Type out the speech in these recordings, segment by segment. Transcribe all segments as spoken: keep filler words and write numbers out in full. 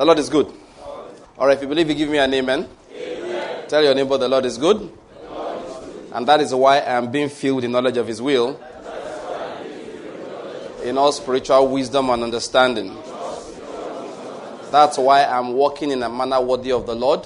The Lord is good. All right, if you believe, you give me an amen. Amen. Tell your neighbor, the Lord is good. The Lord is good. And that is why I am being filled with the knowledge of His will, in all spiritual wisdom and understanding. That's why I'm walking in a manner worthy of the Lord,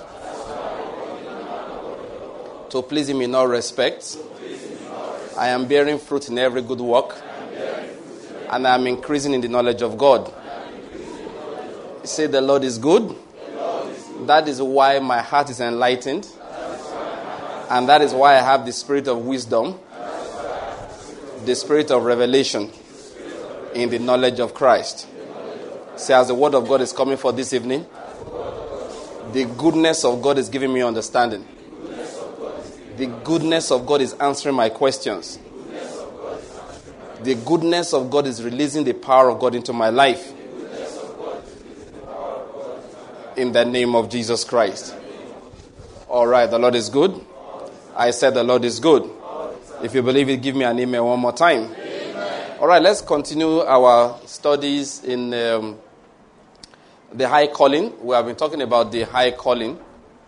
to please Him in all respects. I am bearing fruit in every good work, and I am increasing in the knowledge of God. Say, the Lord is good. That is why my heart is enlightened, and that is why I have the spirit of wisdom, the spirit of revelation in the knowledge of Christ. Say, as the word of God is coming for this evening, the goodness of God is giving me understanding. The goodness of God is answering my questions. The goodness of God is releasing the power of God into my life. In the name of Jesus Christ. All right, the Lord is good. I said the Lord is good. If you believe it, give me an amen one more time. Amen. All right, let's continue our studies in um, the high calling. We have been talking about the high calling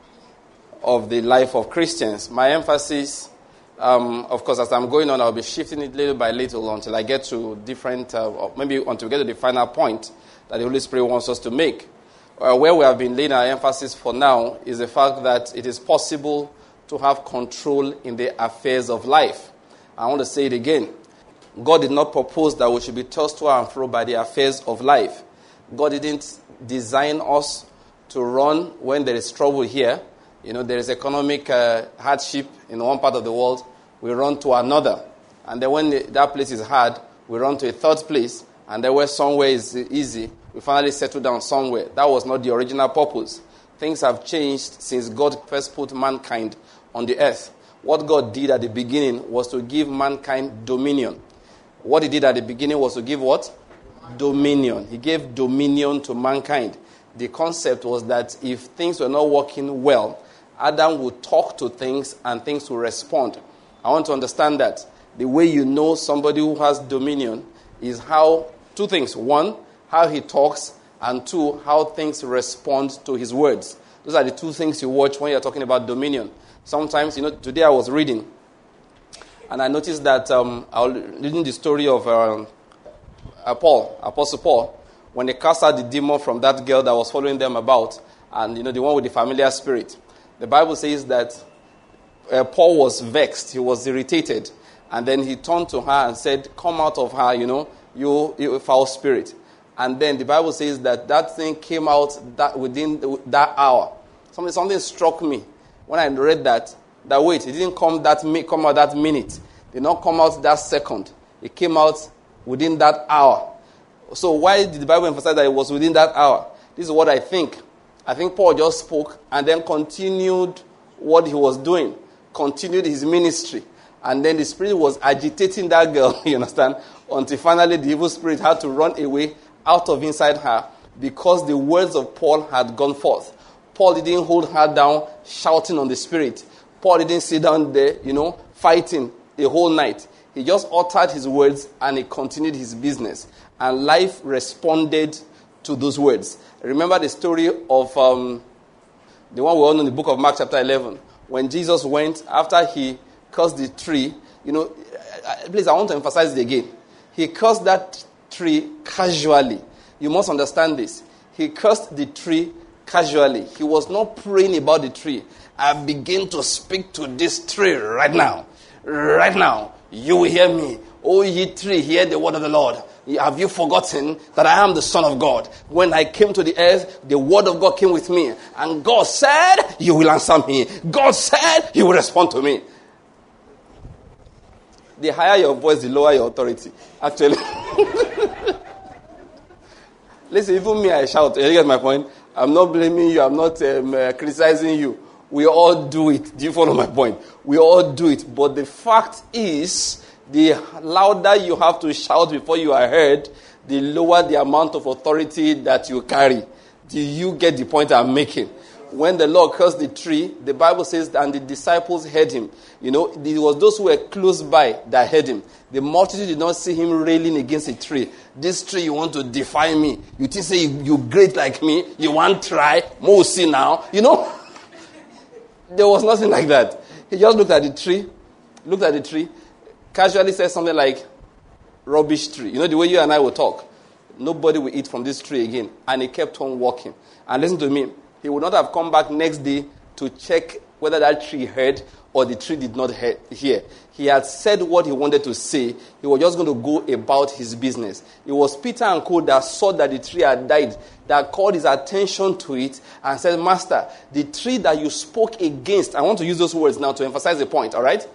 of the life of Christians. My emphasis, um, of course, as I'm going on, I'll be shifting it little by little until I get to different, uh, maybe until we get to the final point that the Holy Spirit wants us to make. Uh, where we have been laying our emphasis for now is the fact that it is possible to have control in the affairs of life. I want to say it again. God did not propose that we should be tossed to and fro by the affairs of life. God didn't design us to run when there is trouble here. You know, there is economic uh, hardship in one part of the world. We run to another. And then when the, that place is hard, we run to a third place. And then where somewhere is easy, we finally settle down somewhere. That was not the original purpose. Things have changed since God first put mankind on the earth. What God did at the beginning was to give mankind dominion. What He did at the beginning was to give what? Dominion. He gave dominion to mankind. The concept was that if things were not working well, Adam would talk to things and things would respond. I want to understand that. The way you know somebody who has dominion is how, two things. One, how he talks, and two, how things respond to his words. Those are the two things you watch when you're talking about dominion. Sometimes, you know, today I was reading, and I noticed that um, I was reading the story of uh, uh, Paul, Apostle Paul, when they cast out the demon from that girl that was following them about, and, you know, the one with the familiar spirit. The Bible says that uh, Paul was vexed, he was irritated, and then he turned to her and said, come out of her, you know, you, you foul spirit. And then the Bible says that that thing came out that within that hour. Something, something struck me when I read that. That wait, it didn't come that come out that minute. It did not come out that second. It came out within that hour. So why did the Bible emphasize that it was within that hour? This is what I think. I think Paul just spoke and then continued what he was doing. Continued his ministry. And then the spirit was agitating that girl, you understand? Until finally the evil spirit had to run away out of inside her because the words of Paul had gone forth. Paul didn't hold her down shouting on the spirit. Paul didn't sit down there, you know, fighting the whole night. He just uttered his words and he continued his business. And life responded to those words. Remember the story of um, the one we all know in the book of Mark chapter eleven. When Jesus went, after he cursed the tree, you know, please, I want to emphasize it again. He cursed that tree casually. You must understand this. He cursed the tree casually. He was not praying about the tree. I begin to speak to this tree right now. Right now. You will hear me. O ye tree, hear the word of the Lord. Have you forgotten that I am the Son of God? When I came to the earth, the word of God came with me. And God said, you will answer me. God said, you will respond to me. The higher your voice, the lower your authority. Actually. Listen, even me, I shout. You get my point? I'm not blaming you. I'm not um, uh, criticizing you. We all do it. Do you follow my point? We all do it. But the fact is, the louder you have to shout before you are heard, the lower the amount of authority that you carry. Do you get the point I'm making? when the Lord cursed the tree, the Bible says, and the disciples heard him. You know, it was those who were close by that heard him. The multitude did not see him railing against a tree. This tree, you want to defy me. You think, say, you, you great like me. You want to try. More see now. You know, there was nothing like that. He just looked at the tree, looked at the tree, casually said something like, rubbish tree. You know, the way you and I will talk. Nobody will eat from this tree again. And he kept on walking. And listen to me. He would not have come back next day to check whether that tree heard or the tree did not hear. He had said what he wanted to say. He was just going to go about his business. It was Peter and co that saw that the tree had died, that called his attention to it and said, Master, the tree that you spoke against, I want to use those words now to emphasize the point, all right?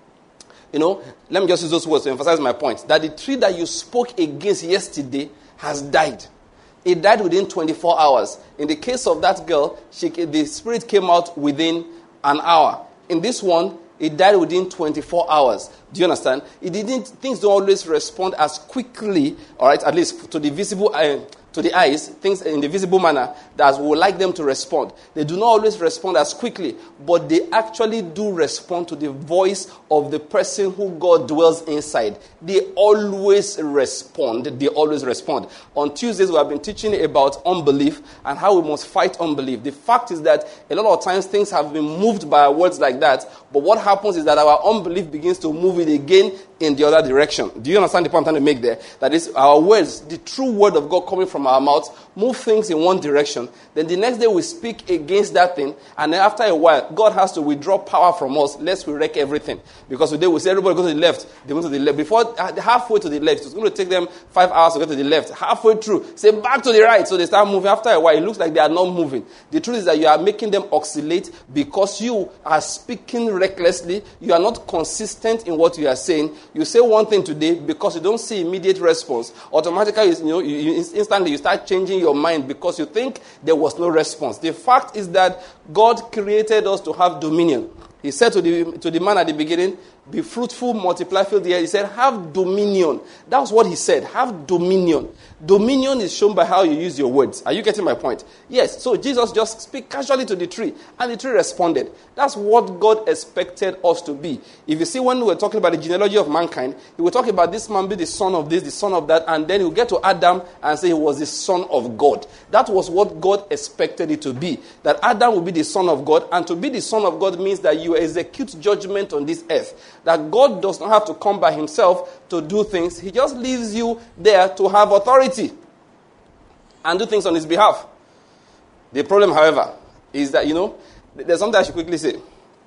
You know, let me just use those words to emphasize my point. That the tree that you spoke against yesterday has died. It died within twenty-four hours. In the case of that girl, she, the spirit came out within an hour. In this one, it died within twenty-four hours. Do you understand? It didn't. Things don't always respond as quickly, all right, at least to the visible, uh, to the eyes, things in the visible manner that we would like them to respond. They do not always respond as quickly, but they actually do respond to the voice of the person who God dwells inside. They always respond. They always respond. On Tuesdays, we have been teaching about unbelief and how we must fight unbelief. The fact is that a lot of times things have been moved by words like that, but what happens is that our unbelief begins to move it again in the other direction. Do you understand the point I'm trying to make there? That is, our words, the true word of God coming from our mouth, move things in one direction. Then the next day we speak against that thing, and then after a while, God has to withdraw power from us, lest we wreck everything. Because today we say everybody go to the left, they go to the left. Before, halfway to the left, it's going to take them five hours to get to the left. Halfway through, say back to the right. So they start moving. After a while, it looks like they are not moving. The truth is that you are making them oscillate because you are speaking recklessly. You are not consistent in what you are saying. You say one thing today because you don't see immediate response. Automatically, you know, you, you instantly you start changing your mind because you think there was no response. The fact is that God created us to have dominion. He said to the to the man at the beginning, be fruitful, multiply, fill the earth. He said, have dominion. That's what he said. Have dominion. Dominion is shown by how you use your words. Are you getting my point? Yes. So Jesus just speak casually to the tree, and the tree responded. That's what God expected us to be. If you see, when we were talking about the genealogy of mankind, he will talk about this man be the son of this, the son of that, and then he'll get to Adam and say he was the son of God. That was what God expected it to be. That Adam will be the son of God, and to be the son of God means that you execute judgment on this earth. That God does not have to come by himself to do things. He just leaves you there to have authority and do things on his behalf. The problem, however, is that, you know, there's something I should quickly say.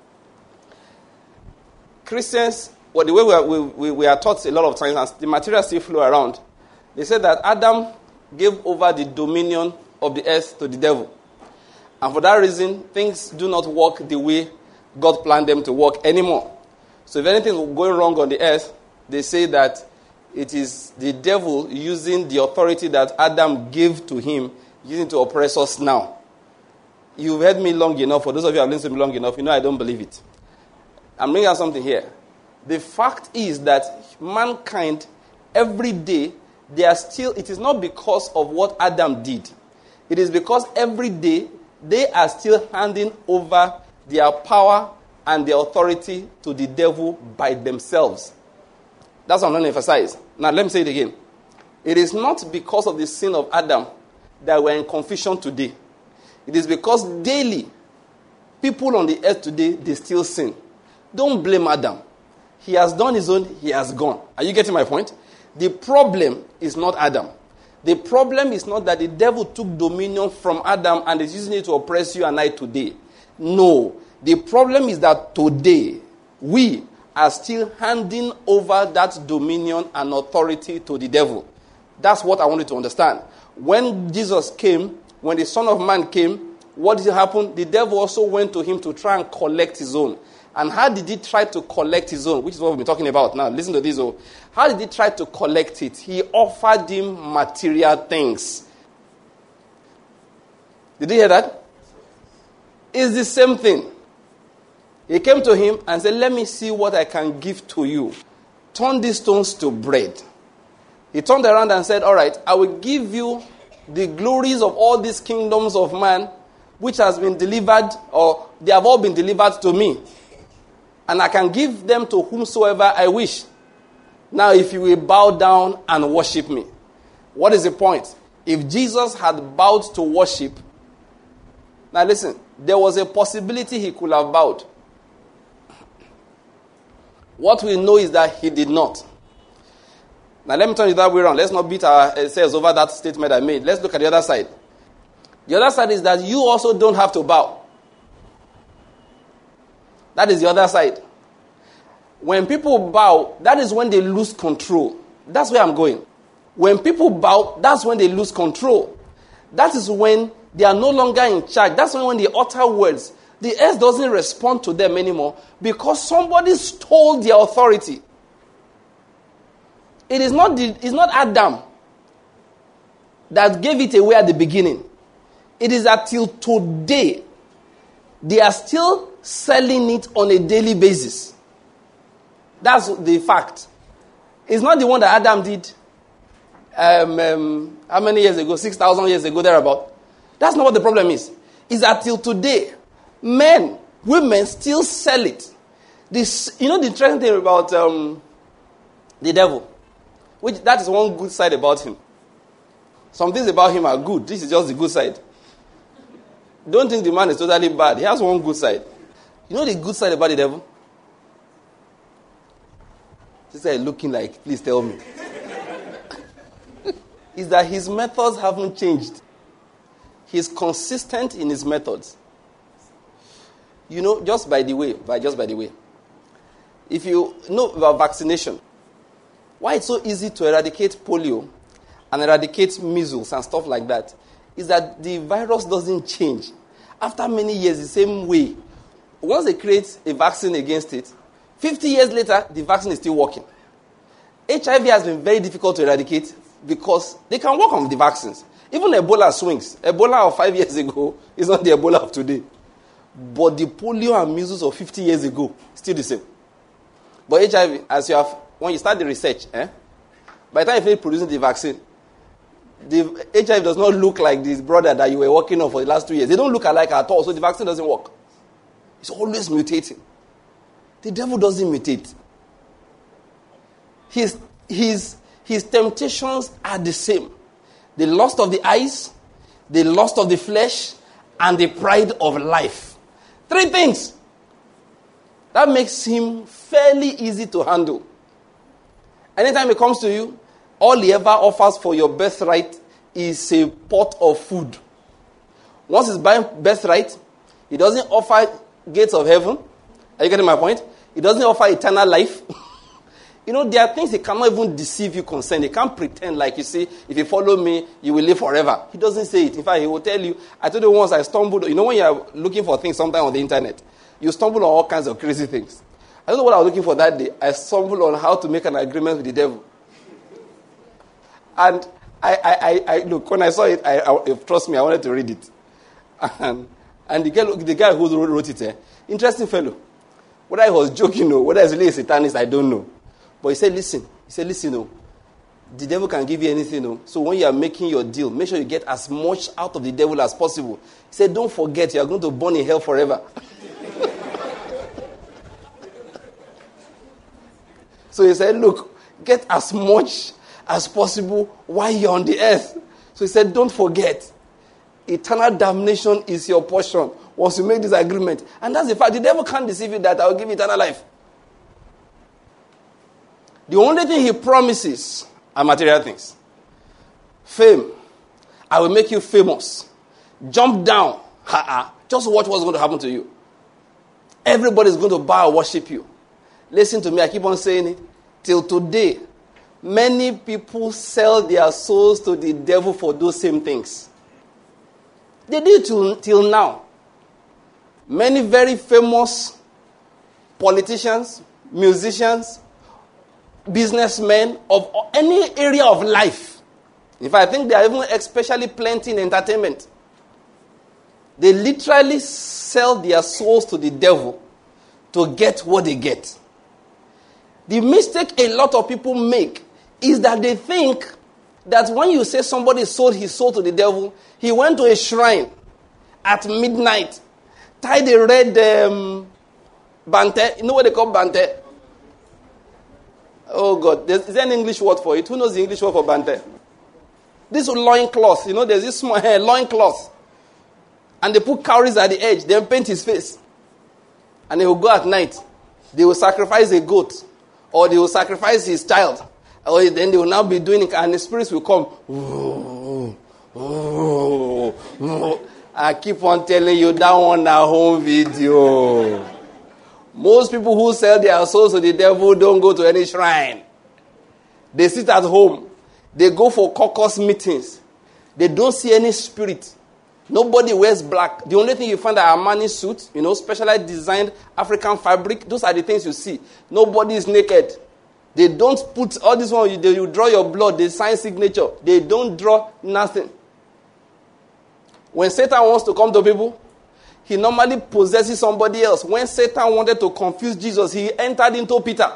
Christians, well, the way we are, we, we, we are taught a lot of times, and the material still flow around, they said that Adam gave over the dominion of the earth to the devil. And for that reason, things do not work the way God planned them to work anymore. So if anything is going wrong on the earth, they say that it is the devil using the authority that Adam gave to him, using to oppress us now. You've heard me long enough. For those of you who have listened to me long enough, you know I don't believe it. I'm bringing out something here. The fact is that mankind, every day, they are still, it is not because of what Adam did. It is because every day, they are still handing over their power and their authority to the devil by themselves. That's what I'm going to emphasize. Now, let me say it again. It is not because of the sin of Adam that we're in confusion today. It is because daily, people on the earth today, they still sin. Don't blame Adam. He has done his own, he has gone. Are you getting my point? The problem is not Adam. The problem is not that the devil took dominion from Adam and is using it to oppress you and I today. No. The problem is that today, we are still handing over that dominion and authority to the devil. That's what I want you to understand. When Jesus came, when the Son of Man came, what did happen? The devil also went to him to try and collect his own. And how did he try to collect his own? Which is what we've been talking about now. Listen to this. Oh. How did he try to collect it? He offered him material things. Did you hear that? It's the same thing. He came to him and said, let me see what I can give to you. Turn these stones to bread. He turned around and said, all right, I will give you the glories of all these kingdoms of man, which has been delivered, or they have all been delivered to me. And I can give them to whomsoever I wish. Now, if you will bow down and worship me. What is the point? If Jesus had bowed to worship, now listen, there was a possibility he could have bowed. What we know is that he did not. Now let me turn it that way around. Let's not beat ourselves over that statement I made. Let's look at the other side. The other side is that you also don't have to bow. That is the other side. When people bow, that is when they lose control. That's where I'm going. When people bow, that's when they lose control. That is when they are no longer in charge. That's when, when they utter words, the earth doesn't respond to them anymore because somebody stole their authority. It is not the, it's not Adam that gave it away at the beginning. It is that till today, they are still selling it on a daily basis. That's the fact. It's not the one that Adam did um, um, how many years ago? six thousand years ago, thereabout. That's not what the problem is. It's that till today, men, women still sell it. This, you know the interesting thing about um, the devil? Which that is one good side about him. Some things about him are good. This is just the good side. Don't think the man is totally bad. He has one good side. You know the good side about the devil? This guy looking like, please tell me. Is that his methods haven't changed. He's consistent in his methods. You know, just by the way, by just by the way, if you know about vaccination, why it's so easy to eradicate polio and eradicate measles and stuff like that is that the virus doesn't change. After many years, the same way. Once they create a vaccine against it, fifty years later, the vaccine is still working. H I V has been very difficult to eradicate because they can work on the vaccines. Even Ebola swings. Ebola of five years ago is not the Ebola of today. But the polio and measles of fifty years ago, still the same. But H I V, as you have, when you start the research, eh, by the time you finish producing the vaccine, the H I V does not look like this brother that you were working on for the last two years. They don't look alike at all, so the vaccine doesn't work. It's always mutating. The devil doesn't mutate. His, his, his temptations are the same. The lust of the eyes, the lust of the flesh, and the pride of life. Three things. That makes him fairly easy to handle. Anytime he comes to you, all he ever offers for your birthright is a pot of food. Once he's buying birthright, he doesn't offer gates of heaven. Are you getting my point? He doesn't offer eternal life. You know, there are things he cannot even deceive you concerning. He can't pretend like, you see, if you follow me, you will live forever. He doesn't say it. In fact, he will tell you, I told you once I stumbled. You know when you are looking for things sometime on the internet, you stumble on all kinds of crazy things. I don't know what I was looking for that day. I stumbled on how to make an agreement with the devil. And I, I, I, I look, when I saw it, I, I, trust me, I wanted to read it. And, and the guy, the guy who wrote, wrote it, eh, interesting fellow. Whether he was joking or whether he's really a satanist, I don't know. But he said, listen, he said, listen, no. The devil can give you anything, no. So when you are making your deal, make sure you get as much out of the devil as possible. He said, don't forget, you are going to burn in hell forever. So he said, look, get as much as possible while you're on the earth. So he said, don't forget, eternal damnation is your portion once you make this agreement. And that's the fact. The devil can't deceive you that I will give you eternal life. The only thing he promises are material things. Fame. I will make you famous. Jump down. Ha-ha. Just watch what's going to happen to you. Everybody's going to bow and worship you. Listen to me. I keep on saying it. Till today, many people sell their souls to the devil for those same things. They do it till, till now. Many very famous politicians, musicians, businessmen of any area of life. In fact, I think they are even especially plenty in entertainment. They literally sell their souls to the devil to get what they get. The mistake a lot of people make is that they think that when you say somebody sold his soul to the devil, he went to a shrine at midnight. Tie the red um, bante. You know what they call bante? Oh God, there's, is there an English word for it? Who knows the English word for bante? This loin cloth, you know, there's this small hair, loin cloth. And they put cowries at the edge, then paint his face. And they will go at night. They will sacrifice a goat. Or they will sacrifice his child. Or then they will now be doing it, and the spirits will come. Ooh, ooh, ooh. I keep on telling you that one at home video. Most people who sell their souls to the devil don't go to any shrine. They sit at home. They go for caucus meetings. They don't see any spirit. Nobody wears black. The only thing you find are Armani suits, you know, specially designed African fabric. Those are the things you see. Nobody is naked. They don't put all this one. You, they, you draw your blood. They sign signature. They don't draw nothing. When Satan wants to come to people, he normally possesses somebody else. When Satan wanted to confuse Jesus, he entered into Peter.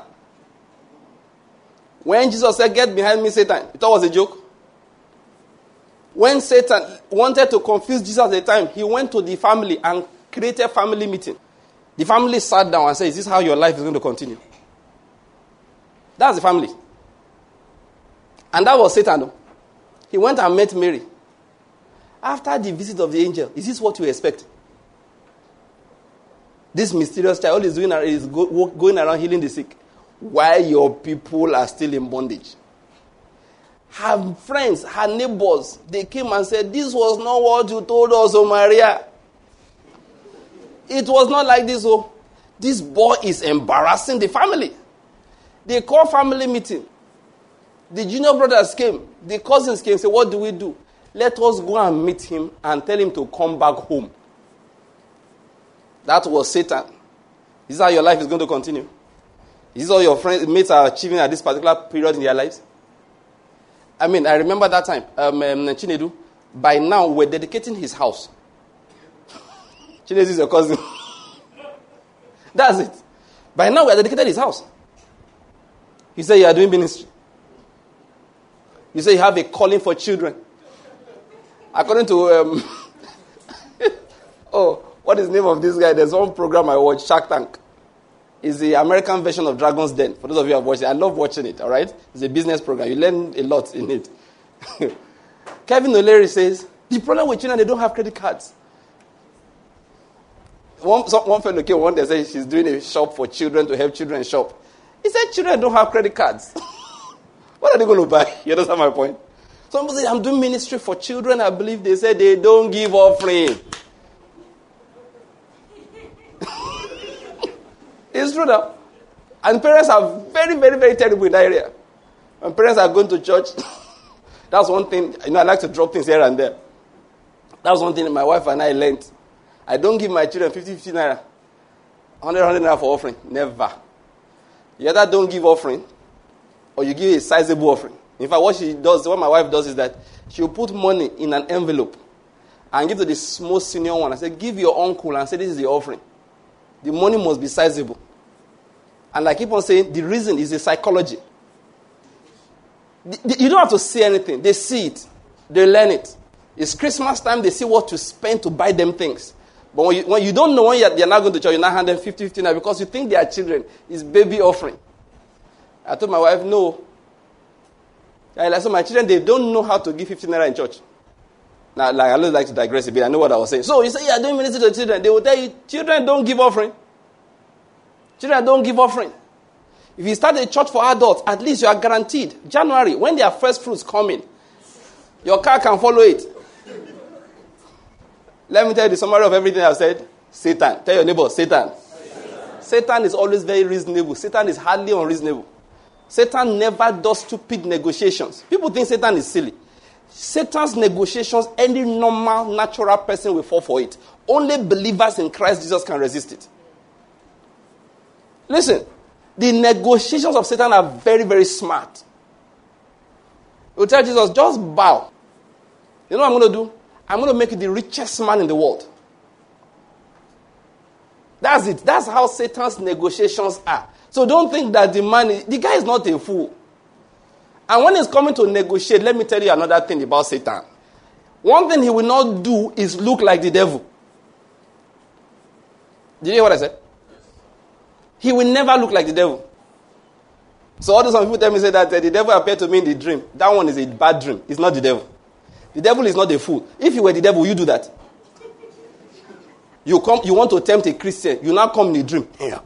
When Jesus said, "Get behind me, Satan," you thought it was a joke? When Satan wanted to confuse Jesus at the time, he went to the family and created a family meeting. The family sat down and said, "Is this how your life is going to continue?" That's the family. And that was Satan. He went and met Mary. After the visit of the angel, is this what you expect? This mysterious child is, doing, is go, going around healing the sick while your people are still in bondage. Her friends, her neighbors, they came and said, "This was not what you told us, oh Maria. It was not like this, oh. This boy is embarrassing the family." They called family meeting. The junior brothers came. The cousins came and said, "What do we do? Let us go and meet him and tell him to come back home." That was Satan. Is this how your life is going to continue? Is this all your friends, mates are achieving at this particular period in their lives? I mean, I remember that time, um, um, Chinedu, by now we're dedicating his house. Chinedu is your cousin. That's it. By now we're dedicated his house. You say you are doing ministry. You say you have a calling for children. According to, um, oh, what is the name of this guy? There's one program I watch, Shark Tank. It's the American version of Dragon's Den. For those of you who have watched it, I love watching it, all right? It's a business program. You learn a lot in it. Kevin O'Leary says, the problem with children, they don't have credit cards. One, some, one fellow came one day and said she's doing a shop for children to help children shop. He said children don't have credit cards. What are they going to buy? You understand my point? Some people say, I'm doing ministry for children. I believe they say they don't give offering. It's true now. And parents are very, very, very terrible in that area. When parents are going to church, that's one thing. You know, I like to drop things here and there. That's one thing my wife and I learned. I don't give my children fifty, fifty naira. one hundred, one hundred naira for offering. Never. You either don't give offering, or you give a sizable offering. In fact, what she does, what my wife does is that she'll put money in an envelope and give to the most senior one. I say, give your uncle and say, this is the offering. The money must be sizable. And I keep on saying, the reason is the psychology. You don't have to say anything. They see it. They learn it. It's Christmas time. They see what to spend to buy them things. But when you, when you don't know when you're, you're not going to church, you're not handing fifty, fifty now because you think they are children. It's baby offering. I told my wife, no. I said, my children, they don't know how to give fifty naira in church. Now, like, I always like to digress a bit. I know what I was saying. So you say, yeah, doing ministry to children. They will tell you, children don't give offering. Children don't give offering. If you start a church for adults, at least you are guaranteed. January, when their first fruits come in, your car can follow it. Let me tell you the summary of everything I've said. Satan. Tell your neighbor, Satan. Satan. Satan is always very reasonable. Satan is hardly unreasonable. Satan never does stupid negotiations. People think Satan is silly. Satan's negotiations, any normal, natural person will fall for it. Only believers in Christ Jesus can resist it. Listen, the negotiations of Satan are very, very smart. He will tell Jesus, just bow. You know what I'm going to do? I'm going to make you the richest man in the world. That's it. That's how Satan's negotiations are. So don't think that the man, is, the guy is not a fool. And when he's coming to negotiate, let me tell you another thing about Satan. One thing he will not do is look like the devil. Did you hear what I said? He will never look like the devil. So all those some people tell me say that uh, the devil appeared to me in the dream. That one is a bad dream. It's not the devil. The devil is not a fool. If you were the devil, you do that. You come, you want to tempt a Christian. You now come in a dream. Yeah.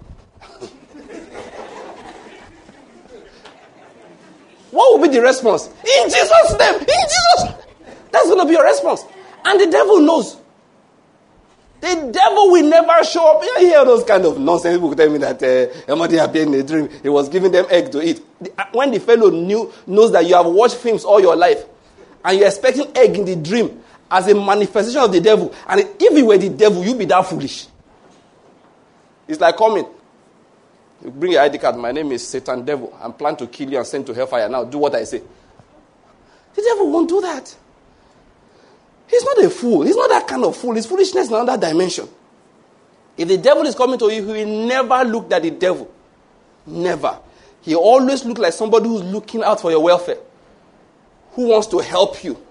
What will be the response? In Jesus' name! In Jesus' That's going to be your response. And the devil knows. The devil will never show up. You hear those kind of nonsense people tell me that uh, Amadi appeared in a dream. He was giving them egg to eat. When the fellow knew, knows that you have watched films all your life and you're expecting egg in the dream as a manifestation of the devil, and if you were the devil, you'd be that foolish. It's like coming. You bring your I D card. My name is Satan Devil. I'm planning to kill you and send to hellfire. Now do what I say. The devil won't do that. He's not a fool. He's not that kind of fool. His foolishness is in another dimension. If the devil is coming to you, he will never look at the devil. Never. He always looks like somebody who's looking out for your welfare, who wants to help you.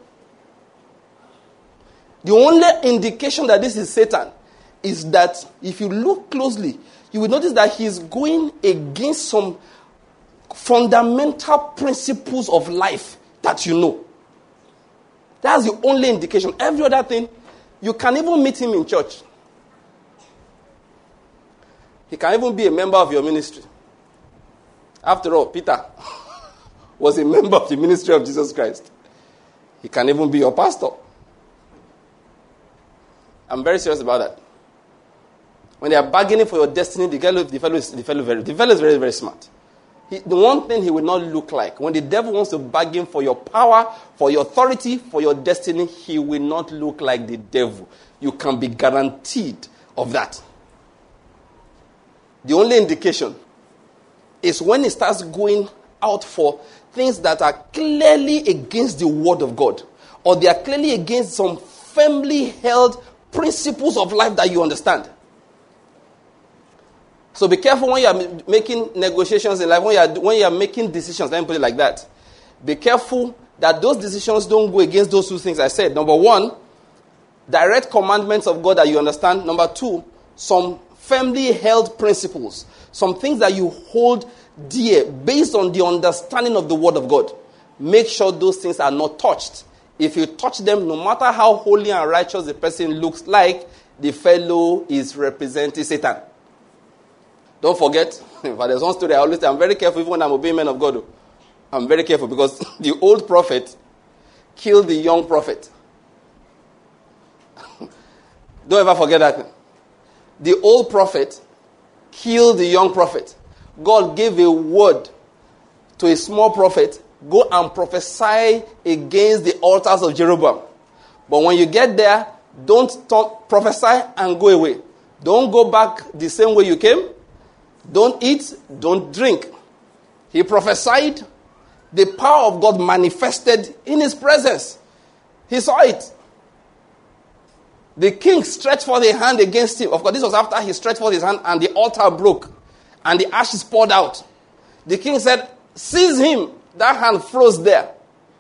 The only indication that this is Satan is that if you look closely, you will notice that he's going against some fundamental principles of life that you know. That's the only indication. Every other thing, you can even meet him in church. He can even be a member of your ministry. After all, Peter was a member of the ministry of Jesus Christ. He can even be your pastor. I'm very serious about that. When they are bargaining for your destiny, the fellow, the fellow, is, the fellow, very, the fellow is very, very smart. He, the one thing he will not look like, when the devil wants to bargain for your power, for your authority, for your destiny, he will not look like the devil. You can be guaranteed of that. The only indication is when he starts going out for things that are clearly against the word of God, or they are clearly against some firmly held principles of life that you understand. So be careful when you are making negotiations in life, when you are, when you are making decisions, let me put it like that. Be careful that those decisions don't go against those two things I said. Number one, direct commandments of God that you understand. Number two, some firmly held principles. Some things that you hold dear based on the understanding of the word of God. Make sure those things are not touched. If you touch them, no matter how holy and righteous the person looks like, the fellow is representing Satan. Don't forget, but there's one story I always say, I'm very careful even when I'm obeying men of God. I'm very careful because the old prophet killed the young prophet. Don't ever forget that. The old prophet killed the young prophet. God gave a word to a small prophet, go and prophesy against the altars of Jeroboam. But when you get there, don't talk, prophesy and go away. Don't go back the same way you came. Don't eat, don't drink. He prophesied. The power of God manifested in his presence. He saw it. The king stretched forth a hand against him. Of course, this was after he stretched forth his hand and the altar broke and the ashes poured out. The king said, seize him. That hand froze there.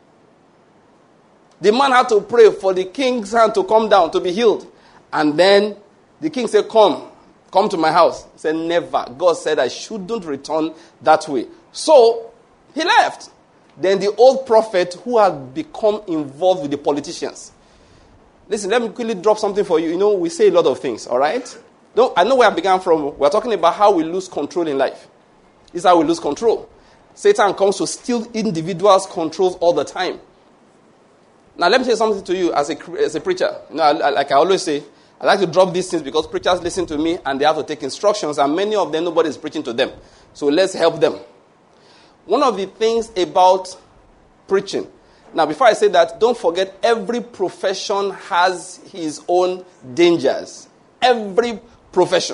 The man had to pray for the king's hand to come down, to be healed. And then the king said, come. Come to my house. He said, never. God said I shouldn't return that way. So, he left. Then the old prophet who had become involved with the politicians. Listen, let me quickly drop something for you. You know, we say a lot of things, all right? No, I know where I began from. We're talking about how we lose control in life. This is how we lose control. Satan comes to steal individuals' controls all the time. Now, let me say something to you as a, as a preacher. You know, I, I, like I always say, I like to drop these things because preachers listen to me and they have to take instructions, and many of them, nobody is preaching to them. So let's help them. One of the things about preaching. Now, before I say that, don't forget every profession has his own dangers. Every profession.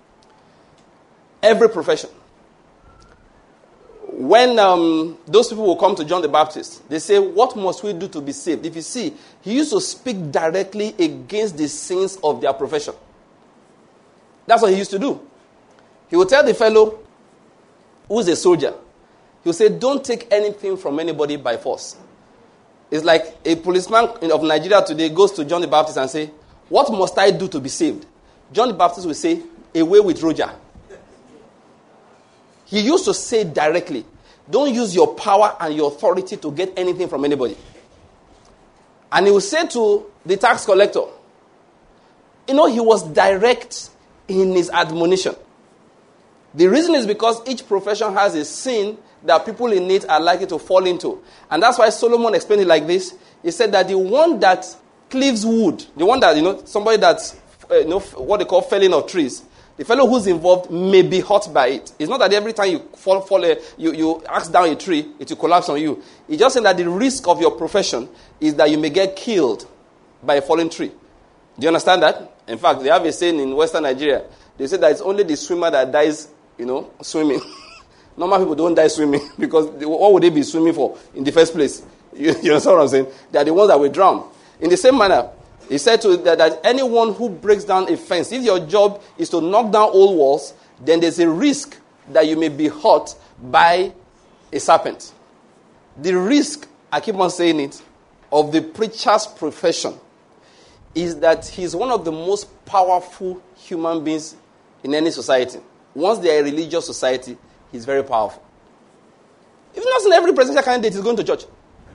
Every profession. When um, those people will come to John the Baptist, they say, what must we do to be saved? If you see, he used to speak directly against the sins of their profession. That's what he used to do. He would tell the fellow who's a soldier, he would say, don't take anything from anybody by force. It's like a policeman of Nigeria today goes to John the Baptist and say, what must I do to be saved? John the Baptist will say, away with Roger. He used to say directly, don't use your power and your authority to get anything from anybody. And he would say to the tax collector, you know, he was direct in his admonition. The reason is because each profession has a sin that people in it are likely to fall into. And that's why Solomon explained it like this. He said that the one that cleaves wood, the one that, you know, somebody that's, uh, you know, what they call felling of trees, the fellow who's involved may be hurt by it. It's not that every time you fall, fall uh, you, you axe down a tree, it will collapse on you. It's just saying that the risk of your profession is that you may get killed by a falling tree. Do you understand that? In fact, they have a saying in Western Nigeria. They say that it's only the swimmer that dies, you know, swimming. Normal people don't die swimming because they, what would they be swimming for in the first place? You, you understand what I'm saying? They are the ones that will drown. In the same manner, he said to that, that anyone who breaks down a fence, if your job is to knock down old walls, then there's a risk that you may be hurt by a serpent. The risk, I keep on saying it, of the preacher's profession is that he's one of the most powerful human beings in any society. Once they are a religious society, he's very powerful. If not in every presidential candidate is going to church.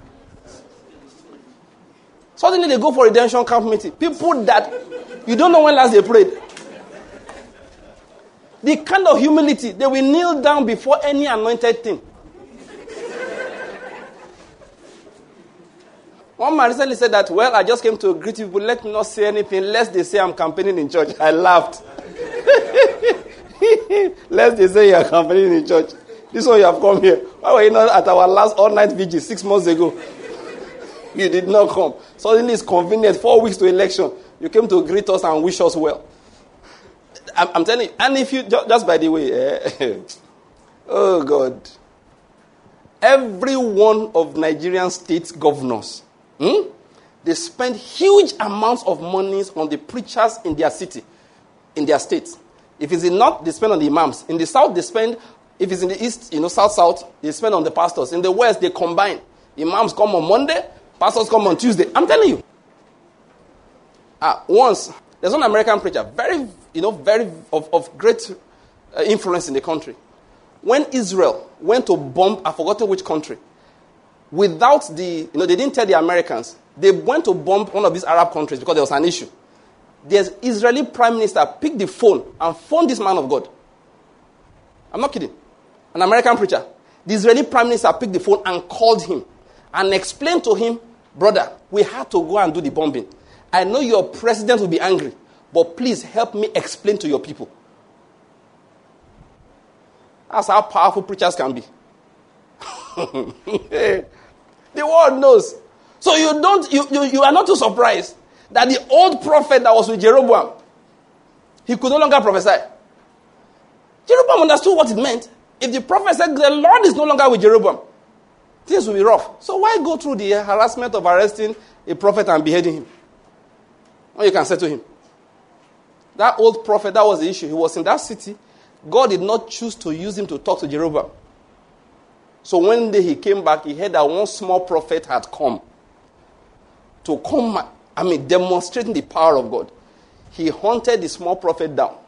Suddenly they go for redemption camp meeting. People that you don't know when last they prayed. The kind of humility, they will kneel down before any anointed thing. One man recently said that, well, I just came to greet people, let me not say anything, lest they say I'm campaigning in church. I laughed. Lest they say you're campaigning in church. This one you have come here. Why were you not at our last all-night vigil six months ago? You did not come. Suddenly it's convenient. Four weeks to election. You came to greet us and wish us well. I'm, I'm telling you. And if you, just by the way, eh, oh God. Every one of Nigerian state governors, hmm, they spend huge amounts of monies on the preachers in their city, in their state. If it's in the north, they spend on the imams. In the south, they spend, if it's in the east, you know, south-south, they spend on the pastors. In the west, they combine. Imams come on Monday, pastors come on Tuesday. I'm telling you. Uh, once, there's one American preacher, very, you know, very of, of great uh, influence in the country. When Israel went to bomb, I've forgotten which country, without the, you know, they didn't tell the Americans. They went to bomb one of these Arab countries because there was an issue. The Israeli prime minister picked the phone and phoned this man of God. I'm not kidding. An American preacher. The Israeli prime minister picked the phone and called him and explained to him, brother, we had to go and do the bombing. I know your president will be angry, but please help me explain to your people. That's how powerful preachers can be. The world knows. So you don't, you, you, you are not too surprised that the old prophet that was with Jeroboam, he could no longer prophesy. Jeroboam understood what it meant. If the prophet said the Lord is no longer with Jeroboam, things will be rough. So why go through the harassment of arresting a prophet and beheading him? When you can say to him, that old prophet, that was the issue. He was in that city. God did not choose to use him to talk to Jeroboam. So one day he came back, he heard that one small prophet had come to come, I mean, demonstrating the power of God. He hunted the small prophet down.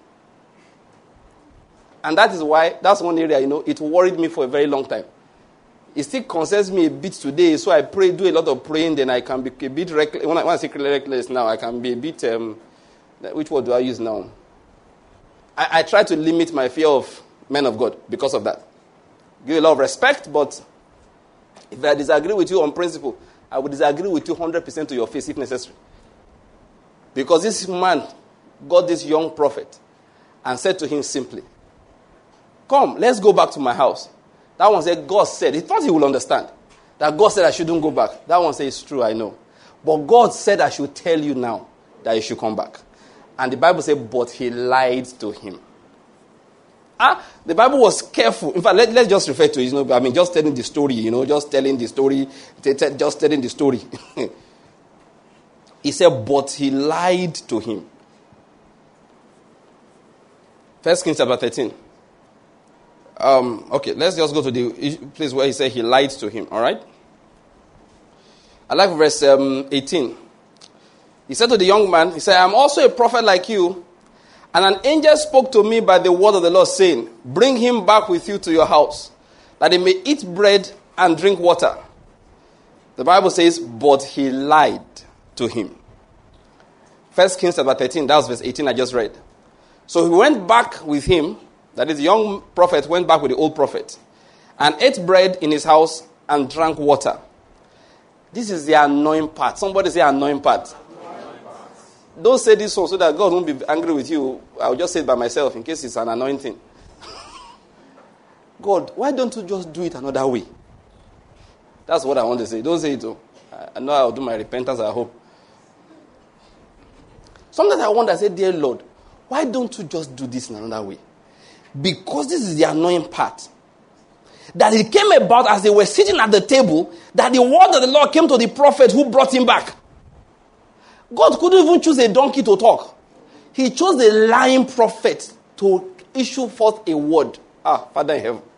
And that is why, that's one area, you know, it worried me for a very long time. It still concerns me a bit today, so I pray, do a lot of praying, then I can be a bit reckless. When I, when I say reckless now, I can be a bit, um, which word do I use now? I, I try to limit my fear of men of God because of that. Give you a lot of respect, but if I disagree with you on principle, I will disagree with you one hundred percent to your face if necessary. Because this man got this young prophet and said to him simply, come, let's go back to my house. That one said, God said, he thought he would understand, that God said I shouldn't go back. That one said, it's true, I know. But God said I should tell you now that you should come back. And the Bible said, but he lied to him. Ah, the Bible was careful. In fact, let, let's just refer to it. You know, I mean, just telling the story, you know, just telling the story, just telling the story. He said, but he lied to him. First Kings chapter thirteen. Um, okay, let's just go to the place where he said he lied to him, all right? I like verse um, eighteen. He said to the young man, he said, I'm also a prophet like you. And an angel spoke to me by the word of the Lord, saying, bring him back with you to your house, that he may eat bread and drink water. The Bible says, but he lied to him. First Kings chapter thirteen, that's verse eighteen I just read. So he went back with him, that is, the young prophet went back with the old prophet, and ate bread in his house and drank water. This is the annoying part. Somebody say annoying part. Don't say this one so that God won't be angry with you. I'll just say it by myself in case it's an annoying thing. God, why don't you just do it another way? That's what I want to say. Don't say it though. I know I'll do my repentance, I hope. Sometimes I wonder, I say, dear Lord, why don't you just do this in another way? Because this is the annoying part. That it came about as they were sitting at the table, that the word of the Lord came to the prophet who brought him back. God couldn't even choose a donkey to talk. He chose the lying prophet to issue forth a word. Ah, Father in heaven.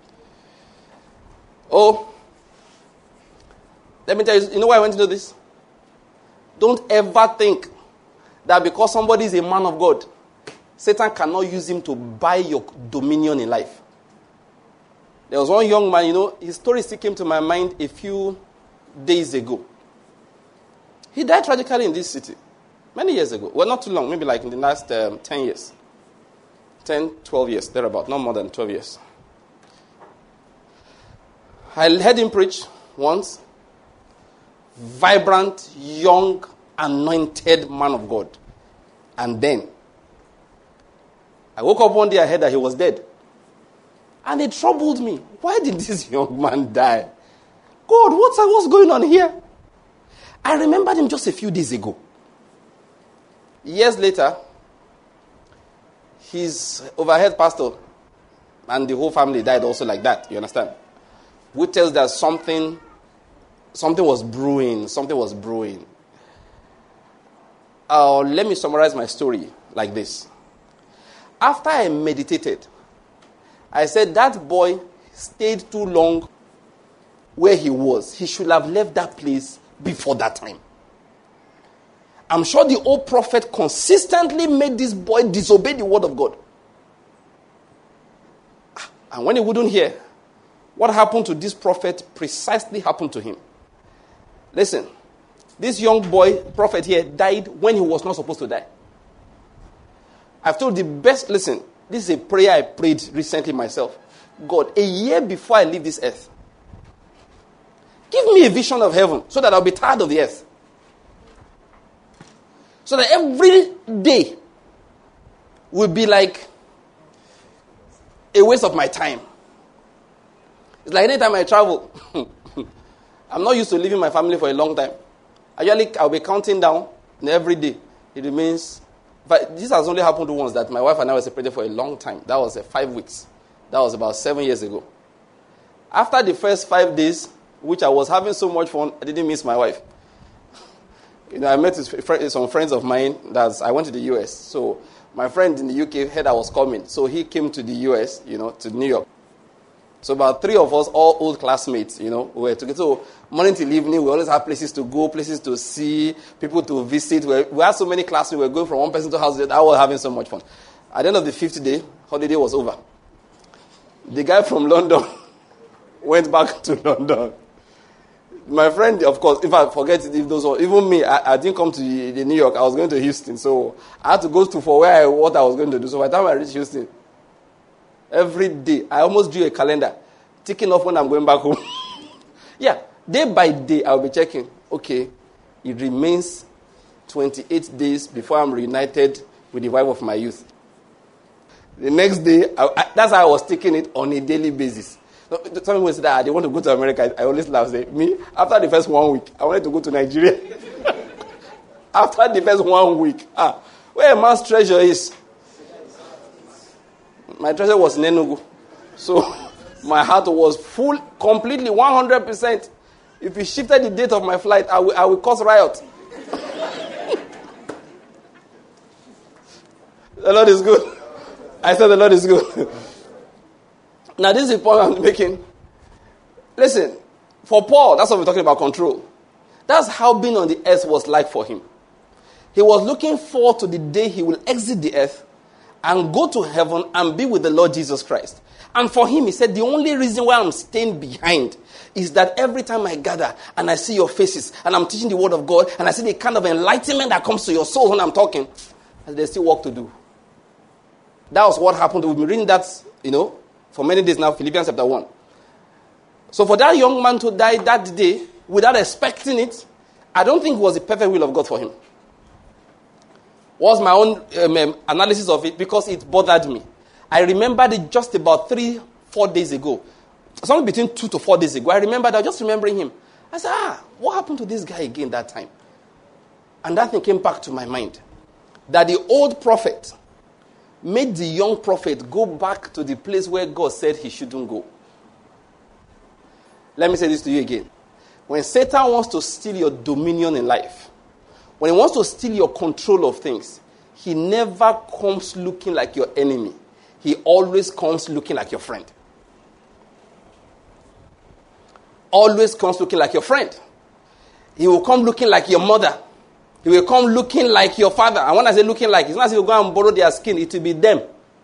Oh, let me tell you, you know why I went into this? Don't ever think that because somebody is a man of God, Satan cannot use him to buy your dominion in life. There was one young man, you know, his story still came to my mind a few days ago. He died tragically in this city many years ago. Well, not too long, maybe like in the last um, ten years. ten, twelve years, thereabout, not more than twelve years. I heard him preach once. Vibrant, young, anointed man of God. And then, I woke up one day, I heard that he was dead. And it troubled me. Why did this young man die? God, what's, what's going on here? I remembered him just a few days ago. Years later, his overhead pastor and the whole family died also like that. You understand? Which tells that something, something was brewing. Something was brewing. Uh, let me summarize my story like this. After I meditated, I said that boy stayed too long where he was. He should have left that place before that time. I'm sure the old prophet consistently made this boy disobey the word of God. And when he wouldn't hear, what happened to this prophet precisely happened to him. Listen, this young boy, prophet here, died when he was not supposed to die. I've told the best, listen, this is a prayer I prayed recently myself. God, a year before I leave this earth, give me a vision of heaven so that I'll be tired of the earth. So that every day will be like a waste of my time. It's like anytime I travel, I'm not used to leaving my family for a long time. Usually I'll be counting down and every day. It remains. But this has only happened once, that my wife and I were separated for a long time. That was uh, five weeks. That was about seven years ago. After the first five days, which I was having so much fun, I didn't miss my wife. You know, I met with some friends of mine. That's I went to the U S. So my friend in the U K heard I was coming. So he came to the U S, you know, to New York. So about three of us, all old classmates, you know, we were together. So morning till evening, we always have places to go, places to see, people to visit. We, we had so many classmates. We were going from one person to house. I was having so much fun. At the end of the fifth day, holiday was over. The guy from London went back to London. My friend, of course, if I forget it, if those were, even me, I, I didn't come to the, the New York. I was going to Houston. So I had to go to for where I, what I was going to do. So by the time I reached Houston, every day, I almost drew a calendar, ticking off when I'm going back home. Yeah, day by day, I'll be checking. Okay, it remains twenty-eight days before I'm reunited with the wife of my youth. The next day, I, I, that's how I was taking it on a daily basis. Some people say that they want to go to America. I, I always laugh. Say, me, after the first one week, I wanted to go to Nigeria. After the first one week, ah, where a man's treasure is. My treasure was in Enugu. So my heart was full, completely, one hundred percent. If you shifted the date of my flight, I will, I will cause riot. The Lord is good. I said the Lord is good. Now this is the point I'm making. Listen, for Paul, that's what we're talking about, control. That's how being on the earth was like for him. He was looking forward to the day he will exit the earth and go to heaven and be with the Lord Jesus Christ. And for him, he said, the only reason why I'm staying behind is that every time I gather and I see your faces and I'm teaching the word of God and I see the kind of enlightenment that comes to your soul when I'm talking, there's still work to do. That was what happened. We've been reading that, you know, for many days now, Philippians chapter one. So for that young man to die that day without expecting it, I don't think it was the perfect will of God for him. Was my own um, um, analysis of it because it bothered me. I remembered it just about three, four days ago. Something between two to four days ago. I remembered, I was just remembering him. I said, ah, what happened to this guy again that time? And that thing came back to my mind. That the old prophet made the young prophet go back to the place where God said he shouldn't go. Let me say this to you again. When Satan wants to steal your dominion in life, when he wants to steal your control of things, he never comes looking like your enemy. He always comes looking like your friend. Always comes looking like your friend. He will come looking like your mother. He will come looking like your father. And when I say looking like, it's not as if you go and borrow their skin. It will be them.